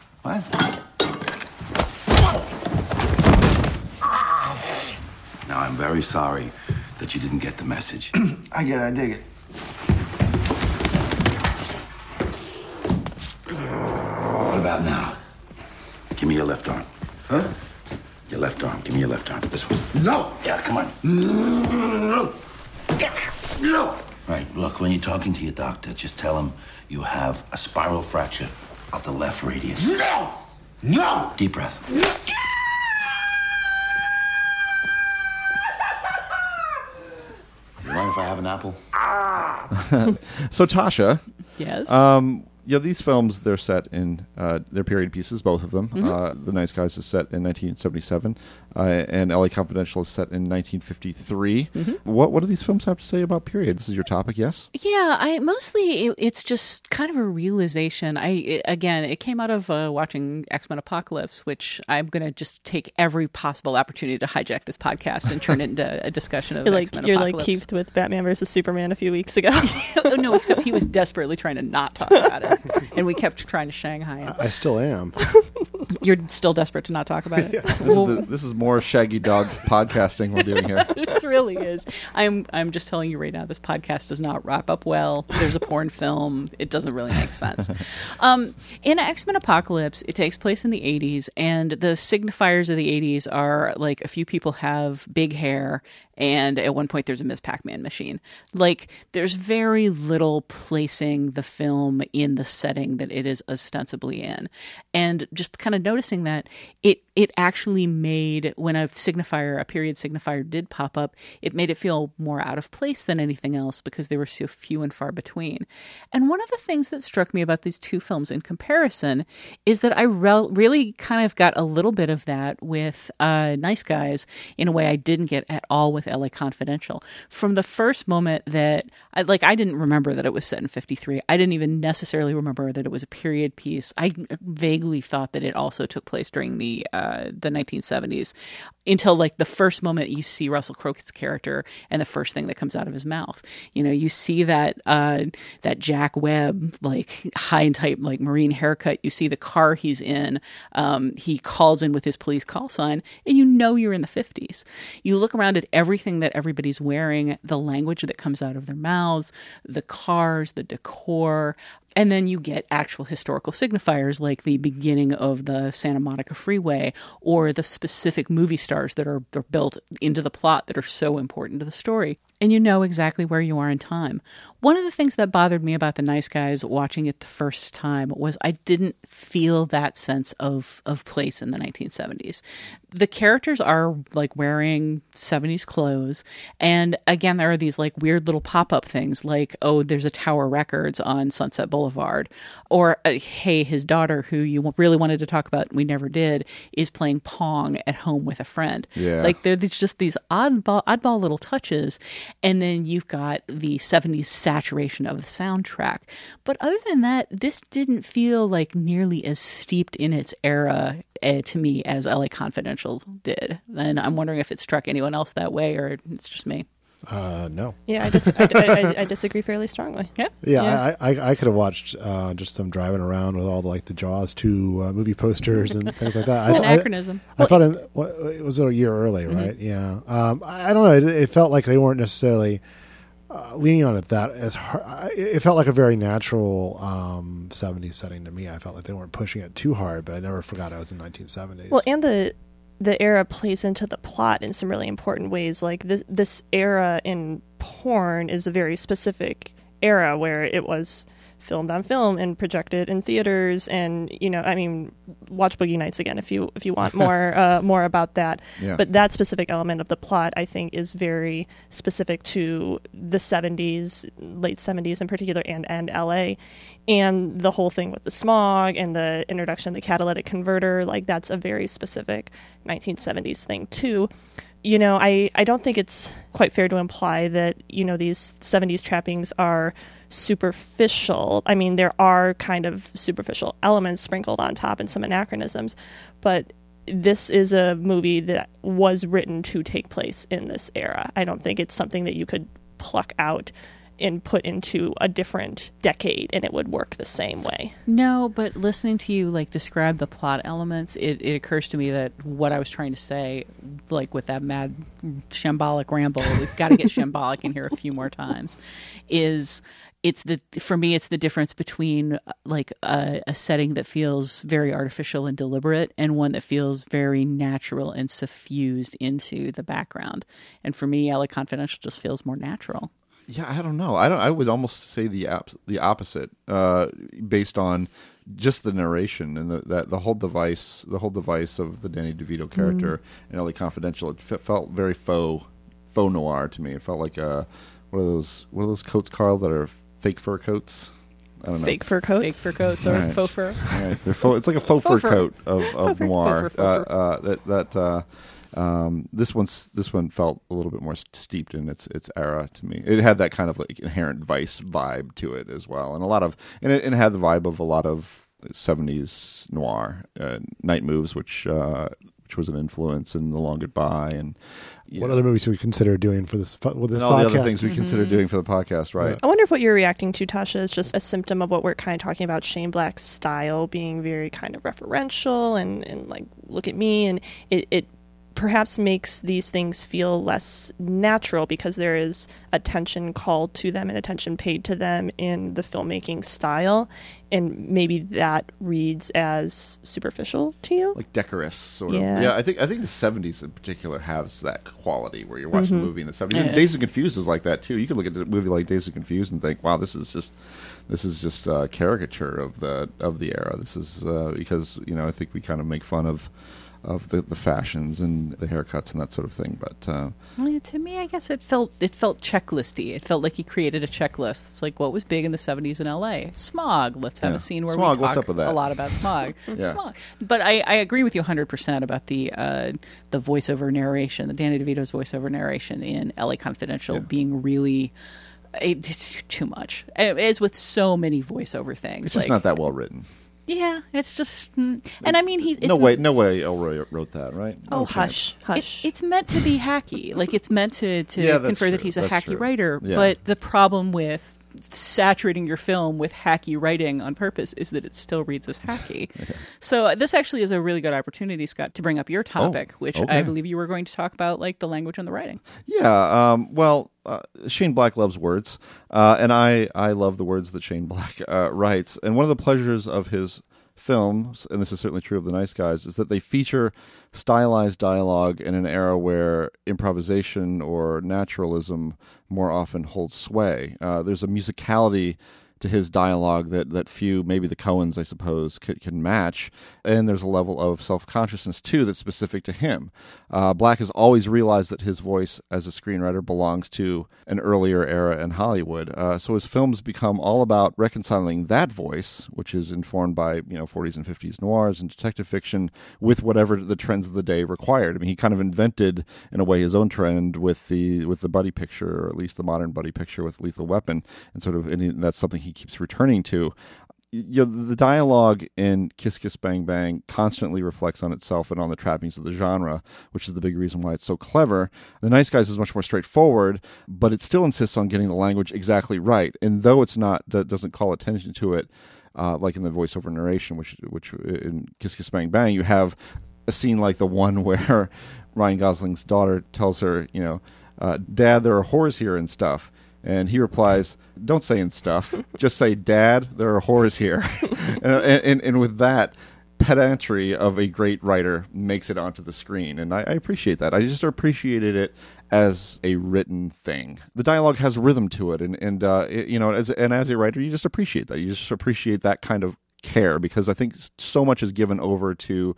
What? Now, I'm very sorry that you didn't get the message. I get it, I dig it. What about now? Give me your left arm. Huh? Your left arm. Give me your left arm. This one. No! Yeah, come on. No! No! Right, look, when you're talking to your doctor, just tell him you have a spiral fracture of the left radius. No! No! Deep breath. No! You mind if I have an apple? So, Tasha. Yes. Um, yeah, these films, they're set in, uh, they're period pieces, both of them. Mm-hmm. Uh, The Nice Guys is set in nineteen seventy-seven, uh, and L A Confidential is set in nineteen fifty-three. Mm-hmm. What what do these films have to say about period? This is your topic, yes? Yeah, I mostly, it, it's just kind of a realization. I it, Again, it came out of uh, watching X-Men Apocalypse, which I'm going to just take every possible opportunity to hijack this podcast and turn it into a discussion of you're like, X-Men you're Apocalypse. You're like Keith with Batman versus Superman a few weeks ago. Oh, no, except he was desperately trying to not talk about it. And we kept trying to Shanghai him. I still am. You're still desperate to not talk about it. Yeah. This, is the, this is more Shaggy Dog podcasting we're doing here. This really is. I'm I'm just telling you right now, this podcast does not wrap up well. There's a porn film. It doesn't really make sense. Um, in X-Men Apocalypse, it takes place in the eighties, and the signifiers of the eighties are like a few people have big hair, and at one point there's a Miz Pac-Man machine. Like, there's very little placing the film in the setting that it is ostensibly in. And just kind of noticing that, it it actually made, when a signifier, a period signifier did pop up, it made it feel more out of place than anything else because they were so few and far between. And one of the things that struck me about these two films in comparison is that I re- really kind of got a little bit of that with uh, Nice Guys in a way I didn't get at all with with L A Confidential. From the first moment that, I, like, I didn't remember that it was set in fifty-three. I didn't even necessarily remember that it was a period piece. I vaguely thought that it also took place during the uh, the nineteen seventies, until like the first moment you see Russell Crowe's character and the first thing that comes out of his mouth. You know, you see that uh, that Jack Webb, like high and tight, like Marine haircut. You see the car he's in. Um, he calls in with his police call sign, and you know you're in the fifties. You look around at everything that everybody's wearing, the language that comes out of their mouths, the cars, the decor. And then you get actual historical signifiers like the beginning of the Santa Monica Freeway or the specific movie stars that are, are built into the plot that are so important to the story. And you know exactly where you are in time. One of the things that bothered me about The Nice Guys watching it the first time was I didn't feel that sense of, of place in the nineteen seventies. The characters are like wearing seventies clothes. And again, there are these like weird little pop-up things like, oh, there's a Tower Records on Sunset Boulevard. Or, uh, hey, his daughter, who you really wanted to talk about, we never did, is playing Pong at home with a friend. Yeah. Like there's just these oddball, oddball little touches. And then you've got the seventies saturation of the soundtrack. But other than that, this didn't feel like nearly as steeped in its era uh, to me as L A Confidential did. And I'm wondering if it struck anyone else that way or it's just me. Uh, no. Yeah, I, dis- I, I, I disagree fairly strongly. Yeah, yeah. yeah. I, I, I could have watched uh, just some driving around with all the, like the Jaws two uh, movie posters and things like that. An I, anachronism. I, I thought in, what, it was a year early, right? Mm-hmm. Yeah. Um, I, I don't know. It, it felt like they weren't necessarily uh, leaning on it that as hard. It felt like a very natural um, seventies setting to me. I felt like they weren't pushing it too hard, but I never forgot it was in nineteen seventies. Well, and the the era plays into the plot in some really important ways. Like this, this era in porn is a very specific era where it was filmed on film and projected in theaters. And, you know, I mean, watch Boogie Nights again if you if you want more uh, more about that. Yeah. But that specific element of the plot, I think, is very specific to the seventies, late seventies in particular, and, and L A. And the whole thing with the smog and the introduction of the catalytic converter, like that's a very specific nineteen seventies thing too. You know, I, I don't think it's quite fair to imply that, you know, these seventies trappings are superficial. I mean, there are kind of superficial elements sprinkled on top and some anachronisms, but this is a movie that was written to take place in this era. I don't think it's something that you could pluck out and put into a different decade and it would work the same way. No, but listening to you like describe the plot elements, it, it occurs to me that what I was trying to say, like with that mad shambolic ramble, we've got to get shambolic in here a few more times, is it's the for me it's the difference between like a, a setting that feels very artificial and deliberate and one that feels very natural and suffused into the background. And for me, L A Confidential just feels more natural. Yeah, I don't know. I don't. I would almost say the ap- the opposite, uh, based on just the narration and the that the whole device, the whole device of the Danny DeVito character mm. in L A Confidential. It f- felt very faux, faux noir to me. It felt like a what are those what are those coats, Carl, that are fake fur coats? I don't know. Fake fur coats, fake fur coats, or right. faux fur. Right. They're faux, it's like a faux, faux fur, fur coat of, of noir. Faux fur, faux fur. Uh, uh, that that. Uh, Um, this one's this one felt a little bit more steeped in its its era to me. It had that kind of like inherent Vice vibe to it as well, and a lot of and it, and it had the vibe of a lot of seventies noir. Uh, Night Moves, which uh, which was an influence in The Long Goodbye, and what know, other movies do we consider doing for this with this and all podcast? the other things we mm-hmm. consider doing for the podcast, right? Yeah. I wonder if what you're reacting to, Tasha, is just a symptom of what we're kind of talking about, Shane Black's style being very kind of referential and, and like, look at me, and it, it perhaps makes these things feel less natural because there is attention called to them and attention paid to them in the filmmaking style, and maybe that reads as superficial to you, like decorous, or yeah. yeah. I think I think the seventies in particular has that quality where you're watching mm-hmm. a movie in the seventies. Yeah. Days of Confused is like that too. You can look at a movie like Days of Confused and think, wow, this is just this is just a caricature of the of the era. This is uh, because you know I think we kind of make fun of. of the, the fashions and the haircuts and that sort of thing. But uh, well, to me, I guess it felt it felt checklisty. It felt like he created a checklist. It's like what was big in the seventies in L A. Smog. Let's have Yeah. a scene where Smog, we what's talk up with that? a lot about smog. Yeah. Smog. But I, I agree with you one hundred percent about the uh, the voiceover narration, the Danny DeVito's voiceover narration in L A Confidential Yeah. being really. It's too much. As with so many voiceover things, it's like, just not that well written. Yeah, it's just, mm, and I mean, he's it's, no way, no way Elroy wrote that, right? Oh, No hush, chance. hush. It, it's meant to be hacky. Like, it's meant to, to Yeah, that's confer that true. he's a That's hacky true. writer. Yeah. But the problem with saturating your film with hacky writing on purpose is that it still reads as hacky. Okay. So uh, this actually is a really good opportunity, Scott, to bring up your topic, which okay. I believe you were going to talk about, like the language and the writing. Yeah, um, well, uh, Shane Black loves words, uh, and I, I love the words that Shane Black uh, writes. And one of the pleasures of his films, and this is certainly true of The Nice Guys, is that they feature stylized dialogue in an era where improvisation or naturalism more often holds sway. Uh, there's a musicality to his dialogue that, that few, maybe the Coens, I suppose, could, can match. And there's a level of self-consciousness, too, that's specific to him. Uh, Black has always realized that his voice as a screenwriter belongs to an earlier era in Hollywood. Uh, so his films become all about reconciling that voice, which is informed by, you know, forties and fifties noirs and detective fiction, with whatever the trends of the day required. I mean, he kind of invented, in a way, his own trend with the with the buddy picture, or at least the modern buddy picture with Lethal Weapon, and sort of, and that's something he keeps returning to. You know, the dialogue in Kiss Kiss Bang Bang constantly reflects on itself and on the trappings of the genre, which is the big reason why it's so clever. The Nice Guys is much more straightforward, but it still insists on getting the language exactly right. And though it's not, that doesn't call attention to it, uh, like in the voiceover narration, which which in Kiss Kiss Bang Bang, you have a scene like the one where Ryan Gosling's daughter tells her, you know, uh, Dad, there are whores here and stuff. And he replies, don't say and stuff. Just say, Dad, there are whores here. and, and, and with that, pedantry of a great writer makes it onto the screen. And I, I appreciate that. I just appreciated it as a written thing. The dialogue has rhythm to it. And, and uh, it, you know, as, and as a writer, you just appreciate that. You just appreciate that kind of care, because I think so much is given over to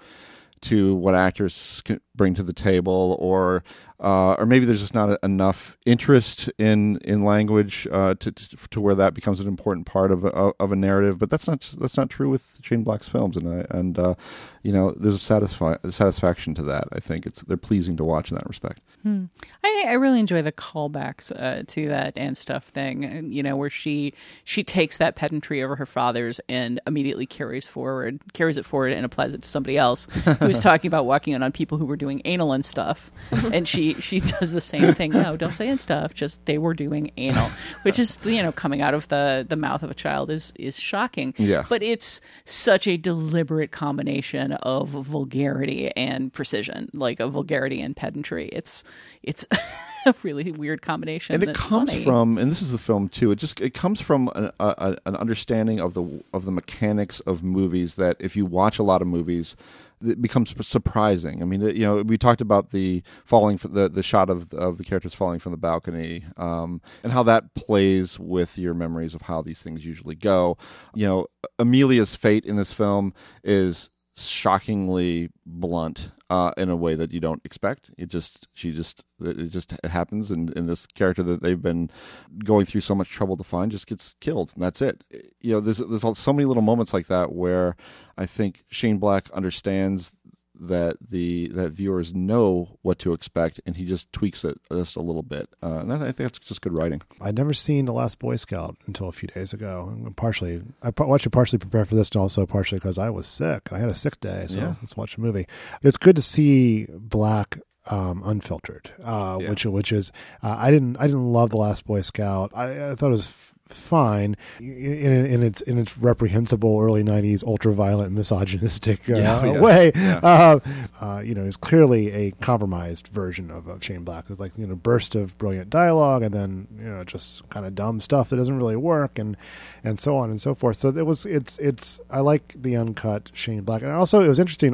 to what actors can bring to the table, or uh, or maybe there's just not a, enough interest in in language uh, to, to to where that becomes an important part of a, of a narrative. But that's not that's not true with Shane Black's films, and I, and uh, you know, there's a satisfi- a satisfaction to that. I think it's they're pleasing to watch in that respect. Hmm. I, I really enjoy the callbacks uh, to that and stuff thing, you know, where she she takes that pedantry over her father's and immediately carries forward carries it forward and applies it to somebody else who's talking about walking in on people who were doing anal and stuff, and she she does the same thing. No, don't say and stuff. Just they were doing anal, which is, you know, coming out of the the mouth of a child is is shocking. Yeah. But it's such a deliberate combination of vulgarity and precision, like a vulgarity and pedantry. It's it's a really weird combination, and it that's comes funny. from, and this is the film too. It just it comes from an, a, an understanding of the of the mechanics of movies that if you watch a lot of movies, it becomes surprising. I mean, you know, we talked about the falling, for the the shot of of the characters falling from the balcony, um, and how that plays with your memories of how these things usually go. You know, Amelia's fate in this film is shockingly blunt uh, in a way that you don't expect. It just, she just, it just it happens, and, and this character that they've been going through so much trouble to find just gets killed, and that's it. You know, there's there's so many little moments like that where I think Shane Black understands that the that viewers know what to expect, and he just tweaks it just a little bit. Uh, and I think that's just good writing. I'd never seen The Last Boy Scout until a few days ago. Partially, I watched it partially prepare for this, and also partially because I was sick. I had a sick day, so Yeah. let's watch a movie. It's good to see Black um, unfiltered, uh, Yeah. which which is uh, I didn't I didn't love The Last Boy Scout. I, I thought it was f- fine in, in, in its in its reprehensible early nineties ultra-violent misogynistic uh, Yeah, yeah, way. yeah. Uh, uh, you know, it's clearly a compromised version of, of Shane Black. It's like, you know, burst of brilliant dialogue, and then, you know, just kind of dumb stuff that doesn't really work, and and so on and so forth. So it was it's it's I like the uncut Shane Black, and also it was interesting. All,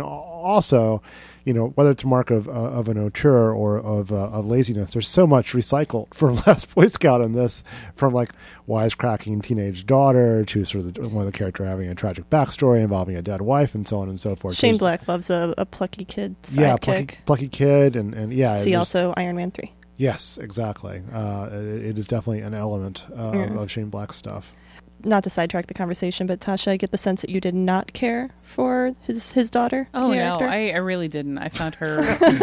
also, you know, whether it's a mark of uh, of an auteur or of uh, of laziness, there's so much recycled from Last Boy Scout in this, from like wisecracking teenage daughter to sort of the, one of the character having a tragic backstory involving a dead wife and so on and so forth. Shane There's, Black loves a, a plucky kid sidekick. yeah, plucky, plucky kid, and and yeah. See also Iron Man three. Yes, exactly. Uh, it, it is definitely an element uh, yeah. of, of Shane Black's stuff. Not to sidetrack the conversation, but Tasha, I get the sense that you did not care for his his daughter. Oh character. no, I, I really didn't. I found her.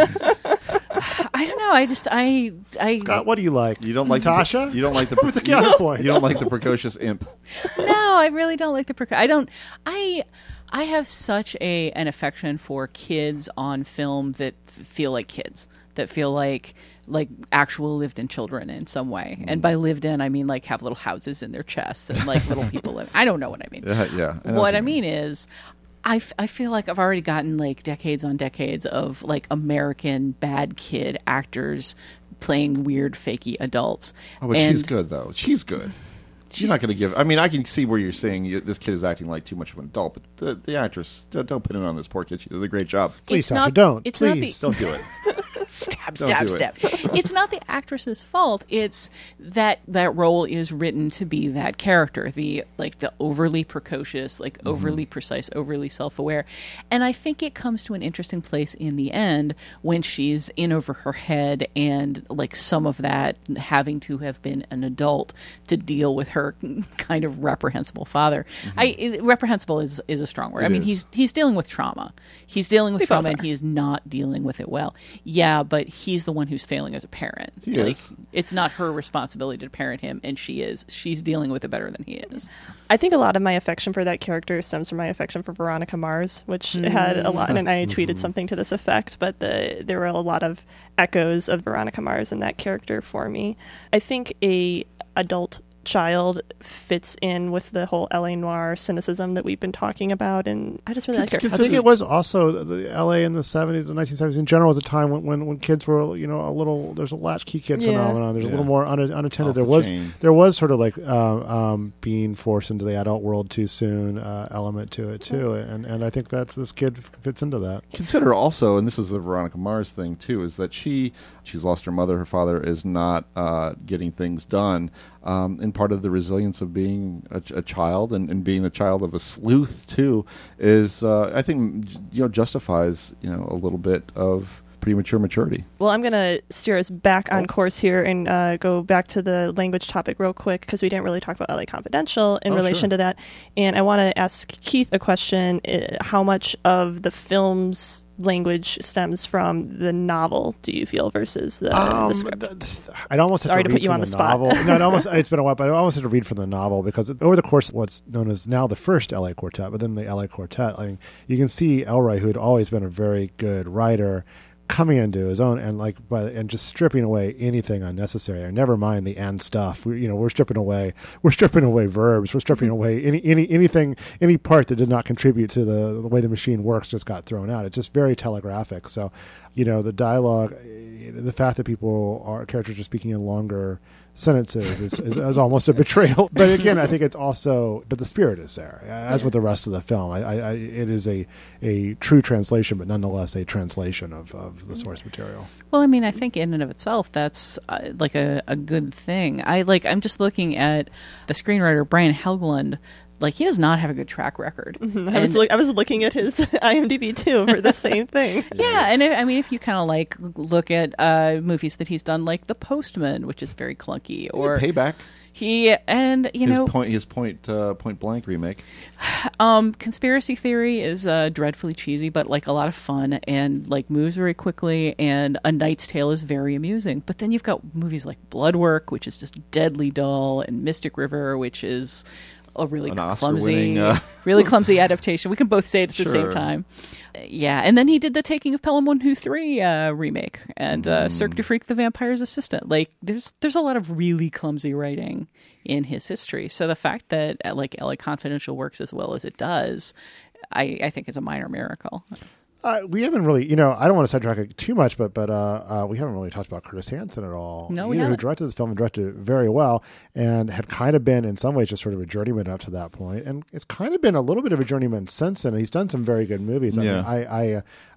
I don't know. I just I I. Scott, what do you like? You don't like Tasha? The, you don't like the with the you, counterpoint. You don't like the precocious imp. No, I really don't like the. Preco- I don't. I. I have such a an affection for kids on film that f- feel like kids, that feel like like actual lived in children in some way. Mm. And by lived in, I mean like have little houses in their chests and like little people live. I don't know what I mean. Uh, yeah. I what I mean is, I, f- I feel like I've already gotten like decades on decades of like American bad kid actors playing weird fakey adults. Oh, but and she's good though. She's good. She's not going to give. I mean, I can see where you're saying you, this kid is acting like too much of an adult, but the, the actress, don't, don't put it on this poor kid. She does a great job. Please, It's not- don't. it's not Please. the- Don't do it. stab, Don't stab, do stab. it. It's not the actress's fault. It's that that role is written to be that character, the like the overly precocious, like Mm-hmm. overly precise, overly self-aware. And I think it comes to an interesting place in the end when she's in over her head and like some of that having to have been an adult to deal with her kind of reprehensible father. Mm-hmm. I it, reprehensible is is a strong word. It I mean, is. he's he's dealing with trauma. He's dealing with We trauma both and are. he is not dealing with it well. Yeah, but he's the one who's failing as a parent. He like, is. It's not her responsibility to parent him, and she is. She's dealing with it better than he is. I think a lot of my affection for that character stems from my affection for Veronica Mars, which had a lot, and I tweeted something to this effect, but the, there were a lot of echoes of Veronica Mars in that character for me. I think a adult child fits in with the whole L A noir cynicism that we've been talking about, and I just really like her. I think it was also the L A in the seventies and nineteen seventies in general was a time when, when, when kids were, you know, a little, there's a latchkey kid Yeah. phenomenon. There's Yeah. a little more un, unattended. Off There the was chain. there was sort of like uh, um, being forced into the adult world too soon uh, element to it too, and and I think that this kid fits into that. Consider also, and this is the Veronica Mars thing too, is that she she's lost her mother. Her father is not uh, getting things done. Um, and part of the resilience of being a, a child and, and being the child of a sleuth too is, uh, I think, you know, justifies, you know, a little bit of premature maturity. Well, I'm going to steer us back on Oh. course here and uh, go back to the language topic real quick because we didn't really talk about L A Confidential in Oh, relation sure. to that. And I want to ask Keith a question. Uh, how much of the film's language stems from the novel, do you feel, versus the, Um, the script? th- th- I'd almost Sorry have to to, put read you from on the, the spot. novel. No, it almost it's been a while, but I almost had to read from the novel because over the course of what's known as now the first L A Quartet, but then the L A Quartet, I mean, you can see Elroy, who had always been a very good writer, coming into his own and like but and just stripping away anything unnecessary. And never mind the and stuff. We, you know, we're stripping away we're stripping away verbs. We're stripping away any any anything any part that did not contribute to the the way the machine works just got thrown out. It's just very telegraphic. So, you know, the dialogue, the fact that people are characters are speaking in longer sentences is, is, is almost a betrayal. But again, I think it's also, but the spirit is there, as with the rest of the film. I, I, I it is a a true translation, but nonetheless a translation of, of the source material. Well, I mean, I think in and of itself, that's uh, like a, a good thing. I like. I'm just looking at the screenwriter Brian Helgeland. Like, he does not have a good track record. Mm-hmm. I was look, I was looking at his IMDb too for the same thing. Yeah, and it, I mean, if you kind of like look at uh, movies that he's done, like The Postman, which is very clunky, or Payback. He and you his know point his point uh, Point Blank remake. Um, Conspiracy Theory is uh, dreadfully cheesy, but like a lot of fun and like moves very quickly. And A Knight's Tale is very amusing. But then you've got movies like Bloodwork, which is just deadly dull, and Mystic River, which is a really An clumsy, Oscar-winning, uh... really clumsy adaptation. We can both say it at the Sure. same time. Yeah, and then he did the Taking of Pelham one two three uh, remake and uh, Cirque du Freak: The Vampire's Assistant. Like, there's there's a lot of really clumsy writing in his history. So the fact that uh, like L A Confidential works as well as it does, I, I think is a minor miracle. Uh, we haven't really, you know, I don't want to sidetrack it too much, but but uh, uh, we haven't really talked about Curtis Hanson at all. No, we either, who haven't. directed this film and directed it very well, and had kind of been in some ways just sort of a journeyman up to that point, and it's kind of been a little bit of a journeyman since then. He's done some very good movies. I Yeah. mean, I I, uh,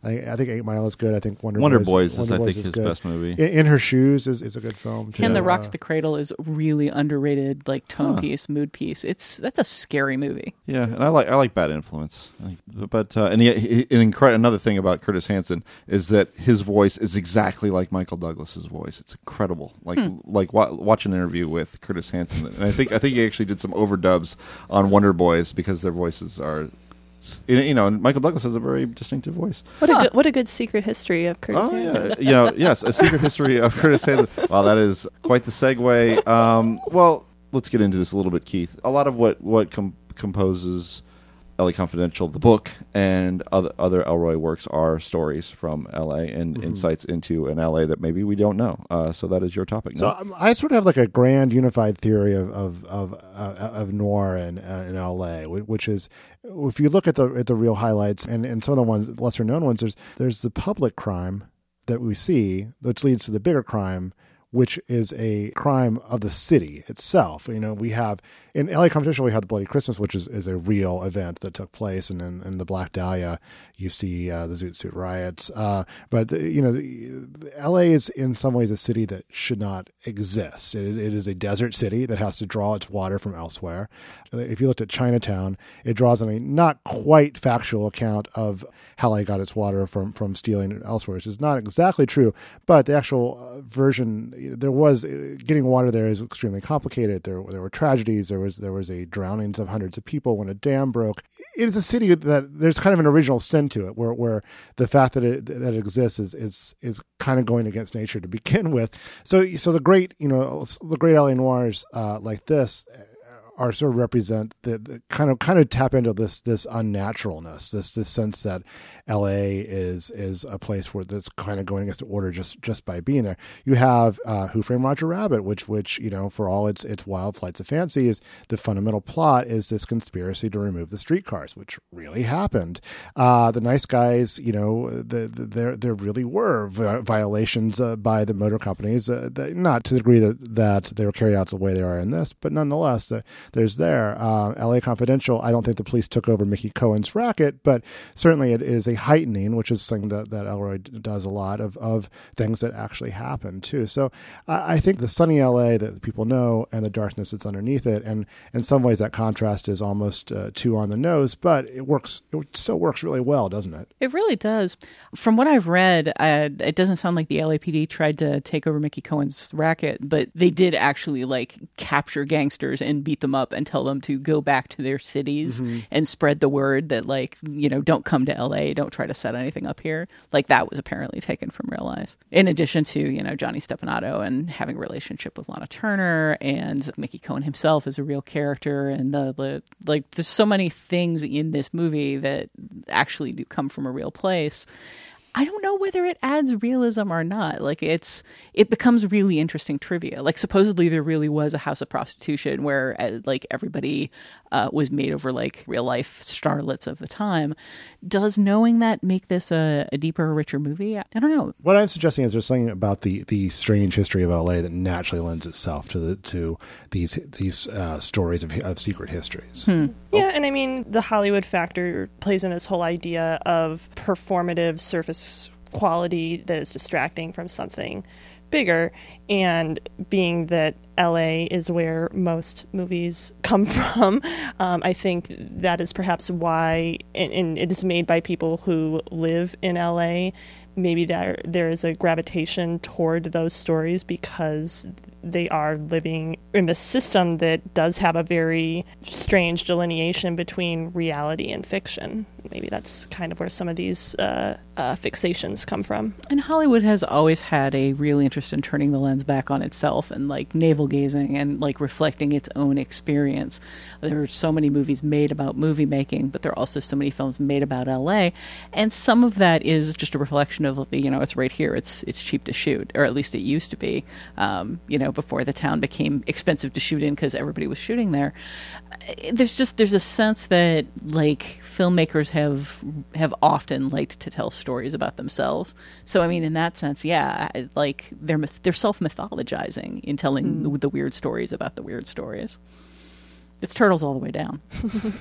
I, I think Eight Mile is good. I think Wonder, Wonder Boys, Boys is, Wonder I Boys think, is his good. best movie. In, In Her Shoes is, is a good film. Too. And The Uh, Rocks the Cradle is really underrated, like tone Huh. piece, mood piece. It's that's a scary movie. Yeah, and I like I like Bad Influence, but uh, and yet he, an incre- another thing about Curtis Hanson is that his voice is exactly like Michael Douglas's voice. It's incredible. Like Hmm. like wa- watch an interview with Curtis Hanson, and I think I think he actually did some overdubs on Wonder Boys because their voices are, you know, and Michael Douglas has a very distinctive voice. What a good, what a good secret history of Curtis Oh Hanson. yeah, you know, yes, a secret history of Curtis Hanson. Wow, that is quite the segue. Um, well, let's get into this a little bit, Keith. A lot of what what com- composes L A Confidential, the book, and other other Elroy works are stories from L A and Mhm. insights into an L A that maybe we don't know. Uh, so that is your topic. So no? um, I sort of have like a grand unified theory of of of, uh, of noir in uh, in L A, wh- which is if you look at the at the real highlights and, and some of the ones lesser known ones, there's there's the public crime that we see, which leads to the bigger crime, which is a crime of the city itself. You know, we have in L A Confidential, we have the Bloody Christmas, which is, is a real event that took place, and in, in the Black Dahlia, you see uh, the Zoot Suit riots. Uh, but you know, the, L A is in some ways a city that should not exist. It is, it is a desert city that has to draw its water from elsewhere. If you looked at Chinatown, it draws on a not quite factual account of how L A got its water from from stealing elsewhere, which is not exactly true. But the actual uh, version, there was uh, getting water there is extremely complicated. There there were tragedies. There was there was a drownings of hundreds of people when a dam broke. It is a city that there's kind of an original sin to it, where where the fact that it that it exists is is is kind of going against nature to begin with. So so the great you know the great L A noirs uh, like this are sort of represent the, the kind of kind of tap into this this unnaturalness, this this sense that L A is is a place where that's kind of going against the order just just by being there. You have uh, Who Framed Roger Rabbit, which which you know for all its its wild flights of fancy, is the fundamental plot is this conspiracy to remove the streetcars, which really happened. Uh, the Nice Guys, you know, the, the, there there really were vi- violations uh, by the motor companies, uh, that, not to the degree that that they were carried out the way they are in this, but nonetheless. Uh, There's there. Uh, L A Confidential, I don't think the police took over Mickey Cohen's racket, but certainly it is a heightening, which is something that, that Elroy does a lot of, of things that actually happen too. So I, I think the sunny L A that people know and the darkness that's underneath it, and in some ways that contrast is almost uh, too on the nose, but it works. It still works really well, doesn't it? It really does. From what I've read, uh, it doesn't sound like the L A P D tried to take over Mickey Cohen's racket, but they did actually like capture gangsters and beat them up and tell them to go back to their cities Mm-hmm. and spread the word that, like, you know, don't come to L A, don't try to set anything up here. Like, that was apparently taken from real life. In addition to, you know, Johnny Stepanato and having a relationship with Lana Turner, and Mickey Cohen himself is a real character, and the, the like, there's so many things in this movie that actually do come from a real place. I don't know whether it adds realism or not. Like, it's it becomes really interesting trivia. Like, supposedly there really was a house of prostitution where uh, like everybody uh, was made over like real life starlets of the time. Does knowing that make this a, a deeper, richer movie? I don't know. What I'm suggesting is there's something about the, the strange history of L A that naturally lends itself to the to these these uh, stories of, of secret histories. Hmm. Yeah, and I mean, the Hollywood factor plays in this whole idea of performative surface quality that is distracting from something bigger, and being that L A is where most movies come from, um, I think that is perhaps why, and, and it is made by people who live in L A, maybe there there is a gravitation toward those stories because they are living in the system that does have a very strange delineation between reality and fiction. Maybe that's kind of where some of these uh, uh, fixations come from. And Hollywood has always had a real interest in turning the lens back on itself and like navel gazing and like reflecting its own experience. There are so many movies made about movie making, but there are also so many films made about L A. And some of that is just a reflection of, you know, it's right here. It's it's cheap to shoot, or at least it used to be, um, you know, before the town became expensive to shoot in because everybody was shooting there. There's just, there's a sense that like filmmakers have have often liked to tell stories about themselves. So I mean, in that sense, yeah, like they're they're self mythologizing in telling mm. the, the weird stories about the weird stories. It's Turtles all the way down.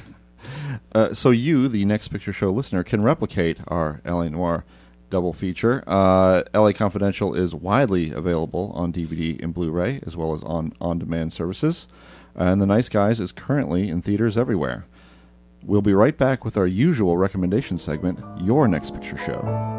uh, so you, the Next Picture Show listener, can replicate our L A Noire double feature. Uh, L A Confidential is widely available on D V D and Blu-ray, as well as on on-demand services. And The Nice Guys is currently in theaters everywhere. We'll be right back with our usual recommendation segment, Your Next Picture Show.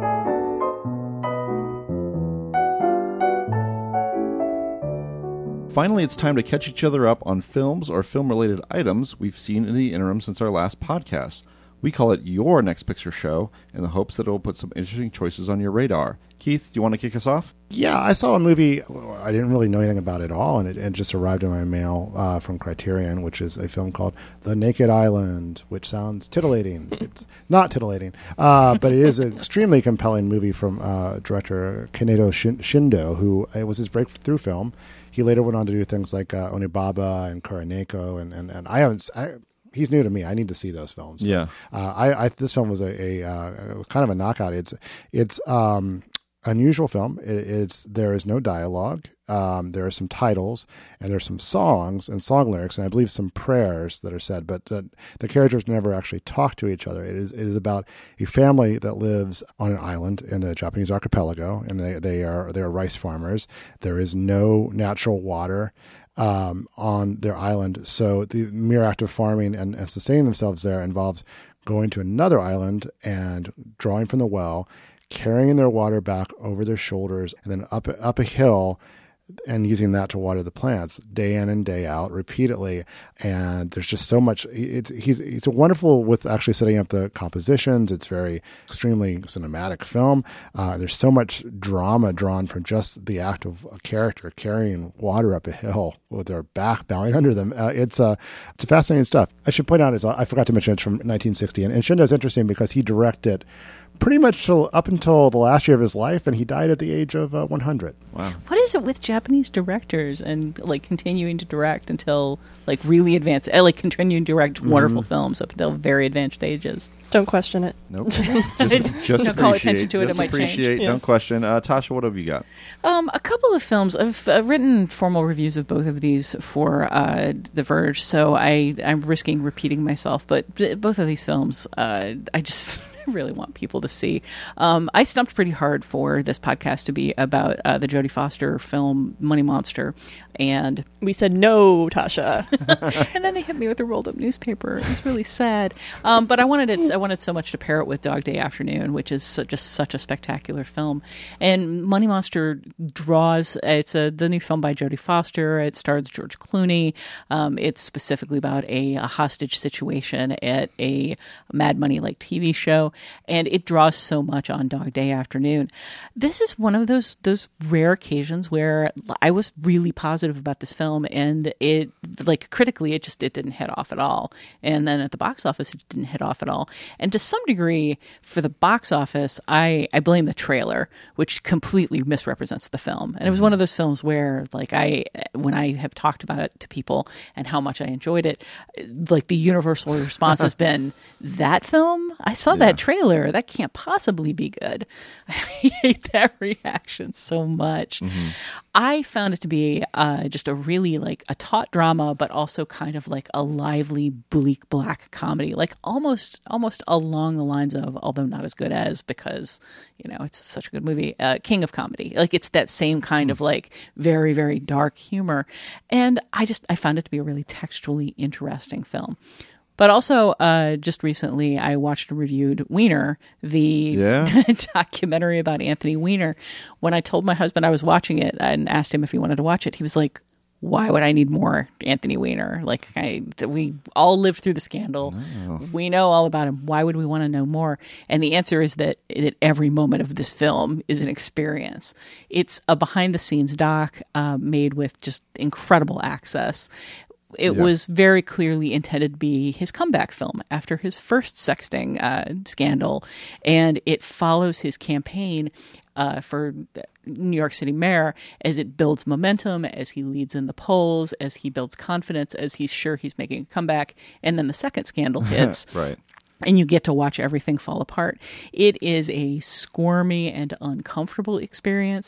Finally, it's time to catch each other up on films or film-related items we've seen in the interim since our last podcast. We call it Your Next Picture Show in the hopes that it will put some interesting choices on your radar. Keith, do you want to kick us off? Yeah, I saw a movie. I didn't really know anything about it at all, and it, it just arrived in my mail uh, from Criterion, which is a film called The Naked Island, which sounds titillating. It's not titillating, uh, but it is an extremely compelling movie from uh, director Kaneto Shindo, who it was his breakthrough film. He later went on to do things like uh, Onibaba and Kuroneko, and, and, and I haven't... I, he's new to me. I need to see those films. Yeah. Uh, I, I this film was a, a uh, kind of a knockout. It's it's um unusual film. It, it's there is no dialogue. Um, there are some titles and there's some songs and song lyrics, and I believe some prayers that are said. But uh, the characters never actually talk to each other. It is it is about a family that lives on an island in the Japanese archipelago, and they they are they are rice farmers. There is no natural water Um, on their island. So the mere act of farming and, and sustaining themselves there involves going to another island and drawing from the well, carrying their water back over their shoulders, and then up up a hill and using that to water the plants day in and day out repeatedly. And there's just so much. It's he's he's wonderful with actually setting up the compositions. It's very extremely cinematic film. Uh, there's so much drama drawn from just the act of a character carrying water up a hill with their back bowing under them. Uh, it's uh, it's a fascinating stuff. I should point out, is I forgot to mention it's from nineteen sixty, and, and Shindo's interesting because he directed pretty much till, up until the last year of his life, and he died at the age of uh, one hundred. Wow. What is it with Japanese directors and like continuing to direct until like really advanced, uh, like continuing to direct mm-hmm. wonderful films up until very advanced ages? Don't question it. Nope. Just, just don't call attention to it. Just it might appreciate. change. Yeah. Don't question. Uh, Tasha, what have you got? Um, a couple of films. I've uh, written formal reviews of both of these for uh, The Verge, so I I'm risking repeating myself. But both of these films, uh, I just. really want people to see. Um, I stumped pretty hard for this podcast to be about uh, the Jodie Foster film Money Monster, and we said no, Tasha. And then they hit me with a rolled up newspaper. It was really sad. Um, but I wanted it. I wanted so much to pair it with Dog Day Afternoon, which is so, just such a spectacular film. And Money Monster draws. It's a the new film by Jodie Foster. It stars George Clooney. Um, it's specifically about a, a hostage situation at a Mad Money like T V show. And it draws so much on Dog Day Afternoon. This is one of those those rare occasions where I was really positive about this film, and it, like critically, it just it didn't hit off at all. And then at the box office, it didn't hit off at all. And to some degree, for the box office, I, I blame the trailer, which completely misrepresents the film. And it was one of those films where, like, I when I have talked about it to people and how much I enjoyed it, like the universal response has been, that film? I saw yeah. that trailer, that can't possibly be good. I hate that reaction so much. Mm-hmm. I found it to be uh, just a really like a taut drama, but also kind of like a lively, bleak black comedy, like almost almost along the lines of, although not as good as, because you know it's such a good movie, uh, King of Comedy. Like it's that same kind mm. of like very very dark humor, and I just I found it to be a really textually interesting film. But also, uh, just recently, I watched and reviewed Weiner, the yeah. documentary about Anthony Weiner. When I told my husband I was watching it and asked him if he wanted to watch it, he was like, why would I need more Anthony Weiner? Like, I, we all lived through the scandal. No. We know all about him. Why would we want to know more? And the answer is that, that every moment of this film is an experience. It's a behind-the-scenes doc uh, made with just incredible access. It yeah. was very clearly intended to be his comeback film after his first sexting uh, scandal, and it follows his campaign uh, for New York City mayor as it builds momentum, as he leads in the polls, as he builds confidence, as he's sure he's making a comeback, and then the second scandal hits. Right. And you get to watch everything fall apart. It is a squirmy and uncomfortable experience,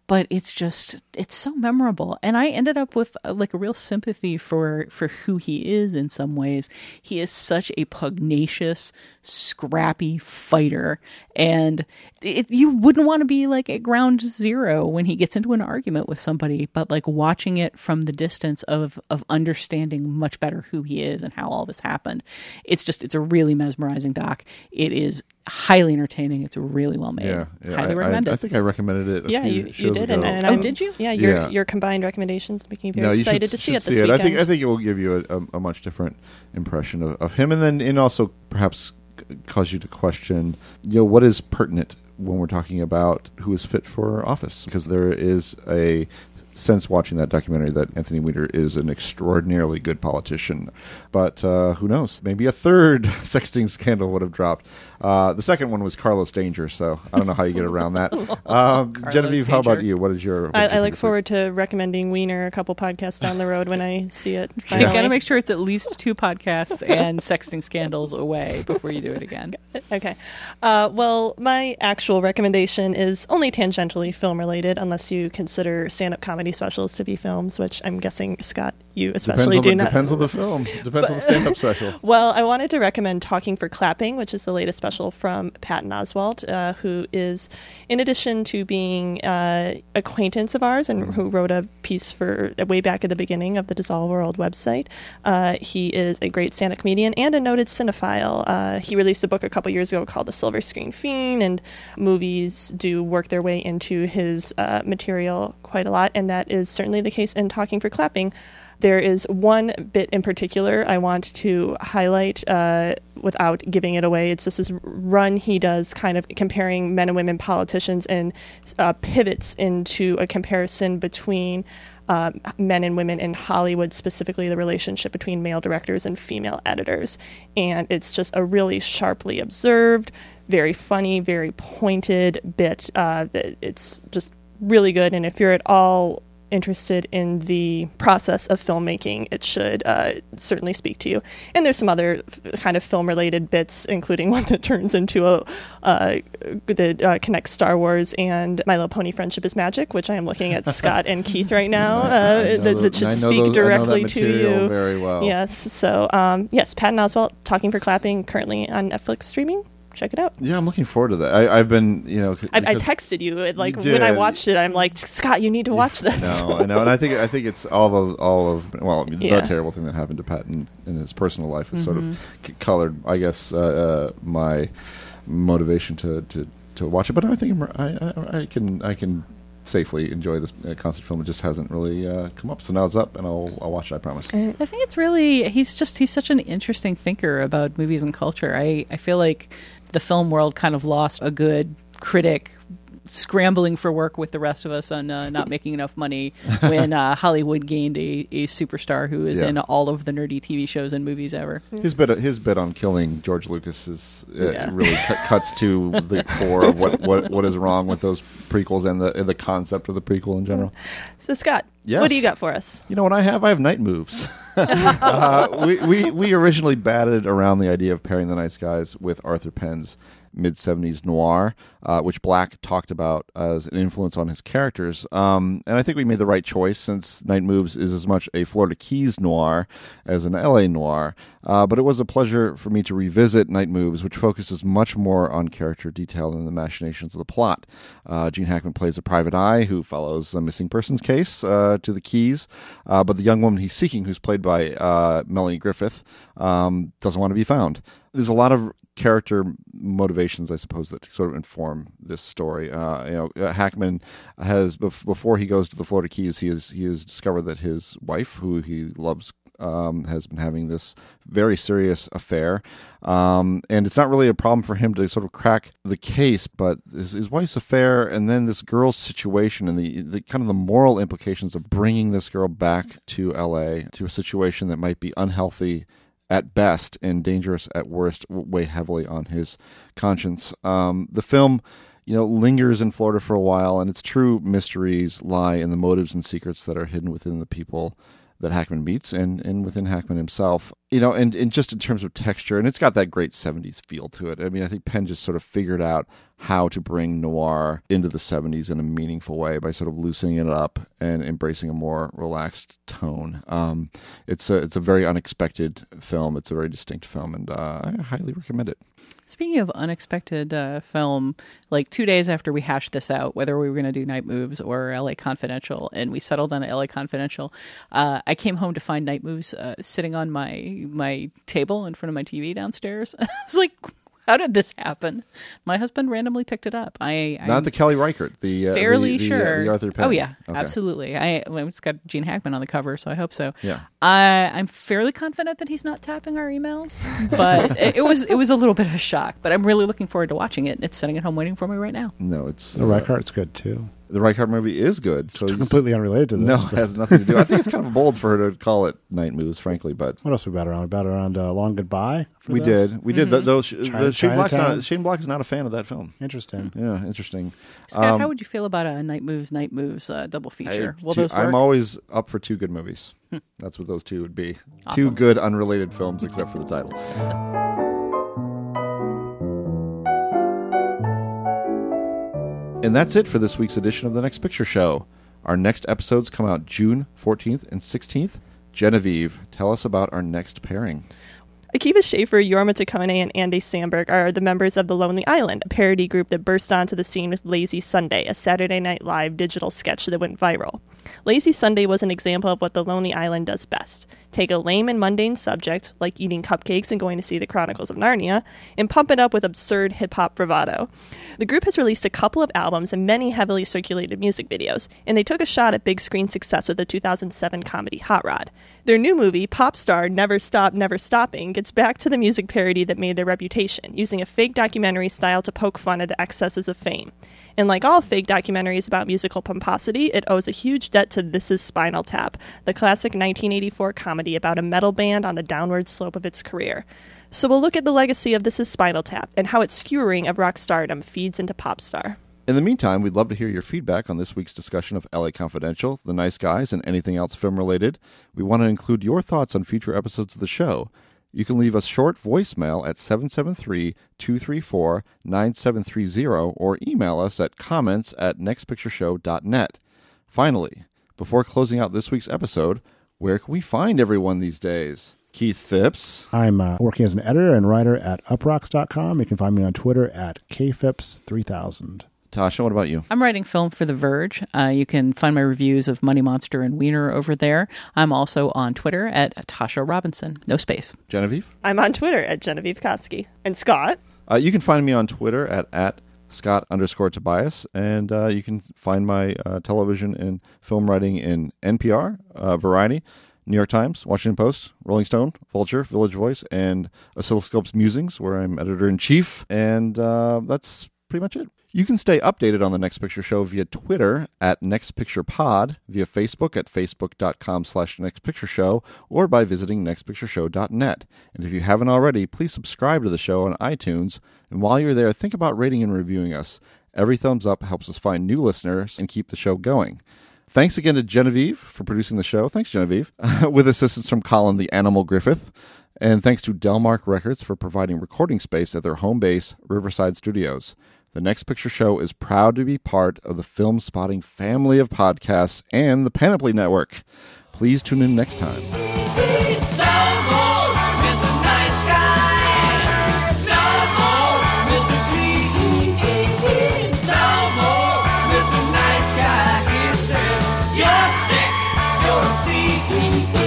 but it's just, it's so memorable. And I ended up with uh, like a real sympathy for, for who he is in some ways. He is such a pugnacious, scrappy fighter. And it, you wouldn't want to be like at ground zero when he gets into an argument with somebody, but like watching it from the distance of, of understanding much better who he is and how all this happened. It's just, it's a really mesmerizing doc. It is highly entertaining. It's really well made. Yeah, yeah. Highly I, recommend I, it. I think I recommended it. A Yeah, few you, you shows did. ago. And, and Oh, I'm- did you? Yeah, your Yeah. your combined recommendations make me very No, you excited should, to see should it this see it. weekend. I think I think it will give you a, a, a much different impression of, of him, and then and also perhaps cause you to question, you know, what is pertinent when we're talking about who is fit for office, because there is a sense watching that documentary that Anthony Weiner is an extraordinarily good politician. But uh, who knows? Maybe a third sexting scandal would have dropped. Uh, the second one was Carlos Danger, so I don't know how you get around that. Um, Genevieve, how about Danger. you? What is your... what I, did you I think look this forward to recommending Wiener a couple podcasts down the road when I see it. You Finally. got to make sure it's at least two podcasts and sexting scandals away before you do it again. Okay. Uh, well, my actual recommendation is only tangentially film related, unless you consider stand-up comedy specials to be films, which I'm guessing, Scott, you especially depends on do the, not. Depends on the film. Depends on the stand-up special. Well, I wanted to recommend Talking for Clapping, which is the latest special from Patton Oswalt, uh, who is, in addition to being uh, acquaintance of ours and who wrote a piece for uh, way back at the beginning of the Dissolve World website, uh, he is a great stand-up comedian and a noted cinephile. Uh, he released a book a couple years ago called The Silver Screen Fiend, and movies do work their way into his uh, material quite a lot, and that is certainly the case in Talking for Clapping. There is one bit in particular I want to highlight uh, without giving it away. It's just this run he does kind of comparing men and women politicians, and uh, pivots into a comparison between uh, men and women in Hollywood, specifically the relationship between male directors and female editors. And it's just a really sharply observed, very funny, very pointed bit. Uh, that it's just really good. And if you're at all interested in the process of filmmaking, it should uh, certainly speak to you. And there's some other f- kind of film-related bits, including one that turns into a uh, that uh, connects Star Wars and My Little Pony: Friendship is Magic, which I am looking at Scott and Keith right now. Uh, that, those, that should I know speak those, directly I know that to material you. very well. Yes. So um, yes, Patton Oswalt, Talking for Clapping, currently on Netflix streaming. Check it out. Yeah, I'm looking forward to that. I, I've been, you know, c- I, I because- texted you it, like You when I did. watched it. I'm like, Scott, you need to watch this. No, I know, and I think I think it's all of all of well, I mean, Yeah. the terrible thing that happened to Patton in his personal life has sort of Mhm. c- colored, I guess, uh, uh, my motivation to, to, to watch it. But I think I'm, I, I I can I can safely enjoy this uh, concert film. It just hasn't really uh, come up, so now it's up, and I'll I'll watch it. I promise. I think it's really, he's just, he's such an interesting thinker about movies and culture. I, I feel like the film world kind of lost a good critic scrambling for work with the rest of us on uh, not making enough money when uh, Hollywood gained a, a superstar who is Yeah. in all of the nerdy T V shows and movies ever. His bit his bit on killing George Lucas is uh, Yeah. really cu- cuts to the core of what, what, what is wrong with those prequels and the and the concept of the prequel in general. So Scott, Yes. what do you got for us? You know what I have? I have Night Moves. uh, we, we we originally batted around the idea of pairing The Nice Guys with Arthur Penn's mid-seventies noir, uh, which Black talked about as an influence on his characters. Um, and I think we made the right choice, since Night Moves is as much a Florida Keys noir as an L A noir. Uh, but it was a pleasure for me to revisit Night Moves, which focuses much more on character detail than the machinations of the plot. Uh, Gene Hackman plays a private eye who follows a missing persons case uh, to the Keys, uh, but the young woman he's seeking, who's played by uh, Melanie Griffith, um, doesn't want to be found. There's a lot of character motivations, I suppose, that sort of inform this story. Uh, you know, uh, Hackman has bef- before he goes to the Florida Keys, he has he has discovered that his wife, who he loves, um, has been having this very serious affair, um, and it's not really a problem for him to sort of crack the case, but his, his wife's affair, and then this girl's situation, and the, the kind of the moral implications of bringing this girl back to L A to a situation that might be unhealthy at best and dangerous at worst, weigh heavily on his conscience. Um, the film, you know, lingers in Florida for a while, and its true mysteries lie in the motives and secrets that are hidden within the people that Hackman meets, and, and within Hackman himself. You know, and, and just in terms of texture, and it's got that great seventies feel to it. I mean, I think Penn just sort of figured out how to bring noir into the seventies in a meaningful way by sort of loosening it up and embracing a more relaxed tone. Um, it's a it's a very unexpected film. It's a very distinct film, and uh, I highly recommend it. Speaking of unexpected uh, film, like two days after we hashed this out, whether we were going to do Night Moves or L A Confidential, and we settled on L A Confidential, uh, I came home to find Night Moves uh, sitting on my my table in front of my T V downstairs. I was like, how did this happen? My husband randomly picked it up. I Not I'm the Kelly Reichardt, the uh, fairly the, the, sure. uh, the Arthur Penn. Oh yeah, okay. absolutely. I well, it's got Gene Hackman on the cover, so I hope so. Yeah, I I'm fairly confident that he's not tapping our emails, but it, it was it was a little bit of a shock. But I'm really looking forward to watching it. And it's sitting at home waiting for me right now. No, it's the uh, Reichardt's good too. The Reichardt movie is good. So it's completely unrelated to this. No, it has nothing to do. I think it's kind of bold for her to call it Night Moves, frankly. But what else we bat around? We bat around uh, Long Goodbye. We this? did. We did. Mm-hmm. Those China, Shane Black's Chinatown? not. Shane Black is not a fan of that film. Interesting. Yeah, interesting. Scott, um, how would you feel about a Night Moves, Night Moves uh, double feature? I, Will two, those work? I'm always up for two good movies. Hmm. That's what those two would be. Awesome. Two good unrelated films, except for the title. And that's it for this week's edition of The Next Picture Show. Our next episodes come out June fourteenth and sixteenth. Genevieve, tell us about our next pairing. Akiva Schaffer, Jorma Taccone, and Andy Samberg are the members of The Lonely Island, a parody group that burst onto the scene with Lazy Sunday, a Saturday Night Live digital sketch that went viral. Lazy Sunday was an example of what The Lonely Island does best. Take a lame and mundane subject, like eating cupcakes and going to see the Chronicles of Narnia, and pump it up with absurd hip-hop bravado. The group has released a couple of albums and many heavily circulated music videos, and they took a shot at big screen success with the two thousand seven comedy Hot Rod. Their new movie, Pop Star Never Stop, Never Stopping, gets back to the music parody that made their reputation, using a fake documentary style to poke fun at the excesses of fame. And like all fake documentaries about musical pomposity, it owes a huge debt to This Is Spinal Tap, the classic nineteen eighty-four comedy about a metal band on the downward slope of its career. So we'll look at the legacy of This Is Spinal Tap and how its skewering of rock stardom feeds into pop star. In the meantime, we'd love to hear your feedback on this week's discussion of L A Confidential, The Nice Guys, and anything else film-related. We want to include your thoughts on future episodes of the show. You can leave us short voicemail at seven seven three, two three four, nine seven three zero or email us at comments at next picture show dot net. Finally, before closing out this week's episode, where can we find everyone these days? Keith Phipps. I'm uh, working as an editor and writer at uprocks dot com. You can find me on Twitter at k phipps three thousand. Tasha, what about you? I'm writing film for The Verge. Uh, you can find my reviews of Money Monster and Wiener over there. I'm also on Twitter at Tasha Robinson. No space. Genevieve? I'm on Twitter at Genevieve Koski. And Scott? Uh, you can find me on Twitter at, at Scott underscore Tobias. And uh, you can find my uh, television and film writing in N P R, uh, Variety, New York Times, Washington Post, Rolling Stone, Vulture, Village Voice, and Oscilloscope's Musings, where I'm editor-in-chief. And uh, that's pretty much it. You can stay updated on The Next Picture Show via Twitter at Next Picture Pod, via Facebook at facebook.com slash Next Picture Show, or by visiting next picture show dot net. And if you haven't already, please subscribe to the show on iTunes. And while you're there, think about rating and reviewing us. Every thumbs up helps us find new listeners and keep the show going. Thanks again to Genevieve for producing the show. Thanks, Genevieve. With assistance from Colin the Animal Griffith. And thanks to Delmark Records for providing recording space at their home base, Riverside Studios. The Next Picture Show is proud to be part of the Film Spotting family of podcasts and the Panoply Network. Please tune in next time. You're sick, you're a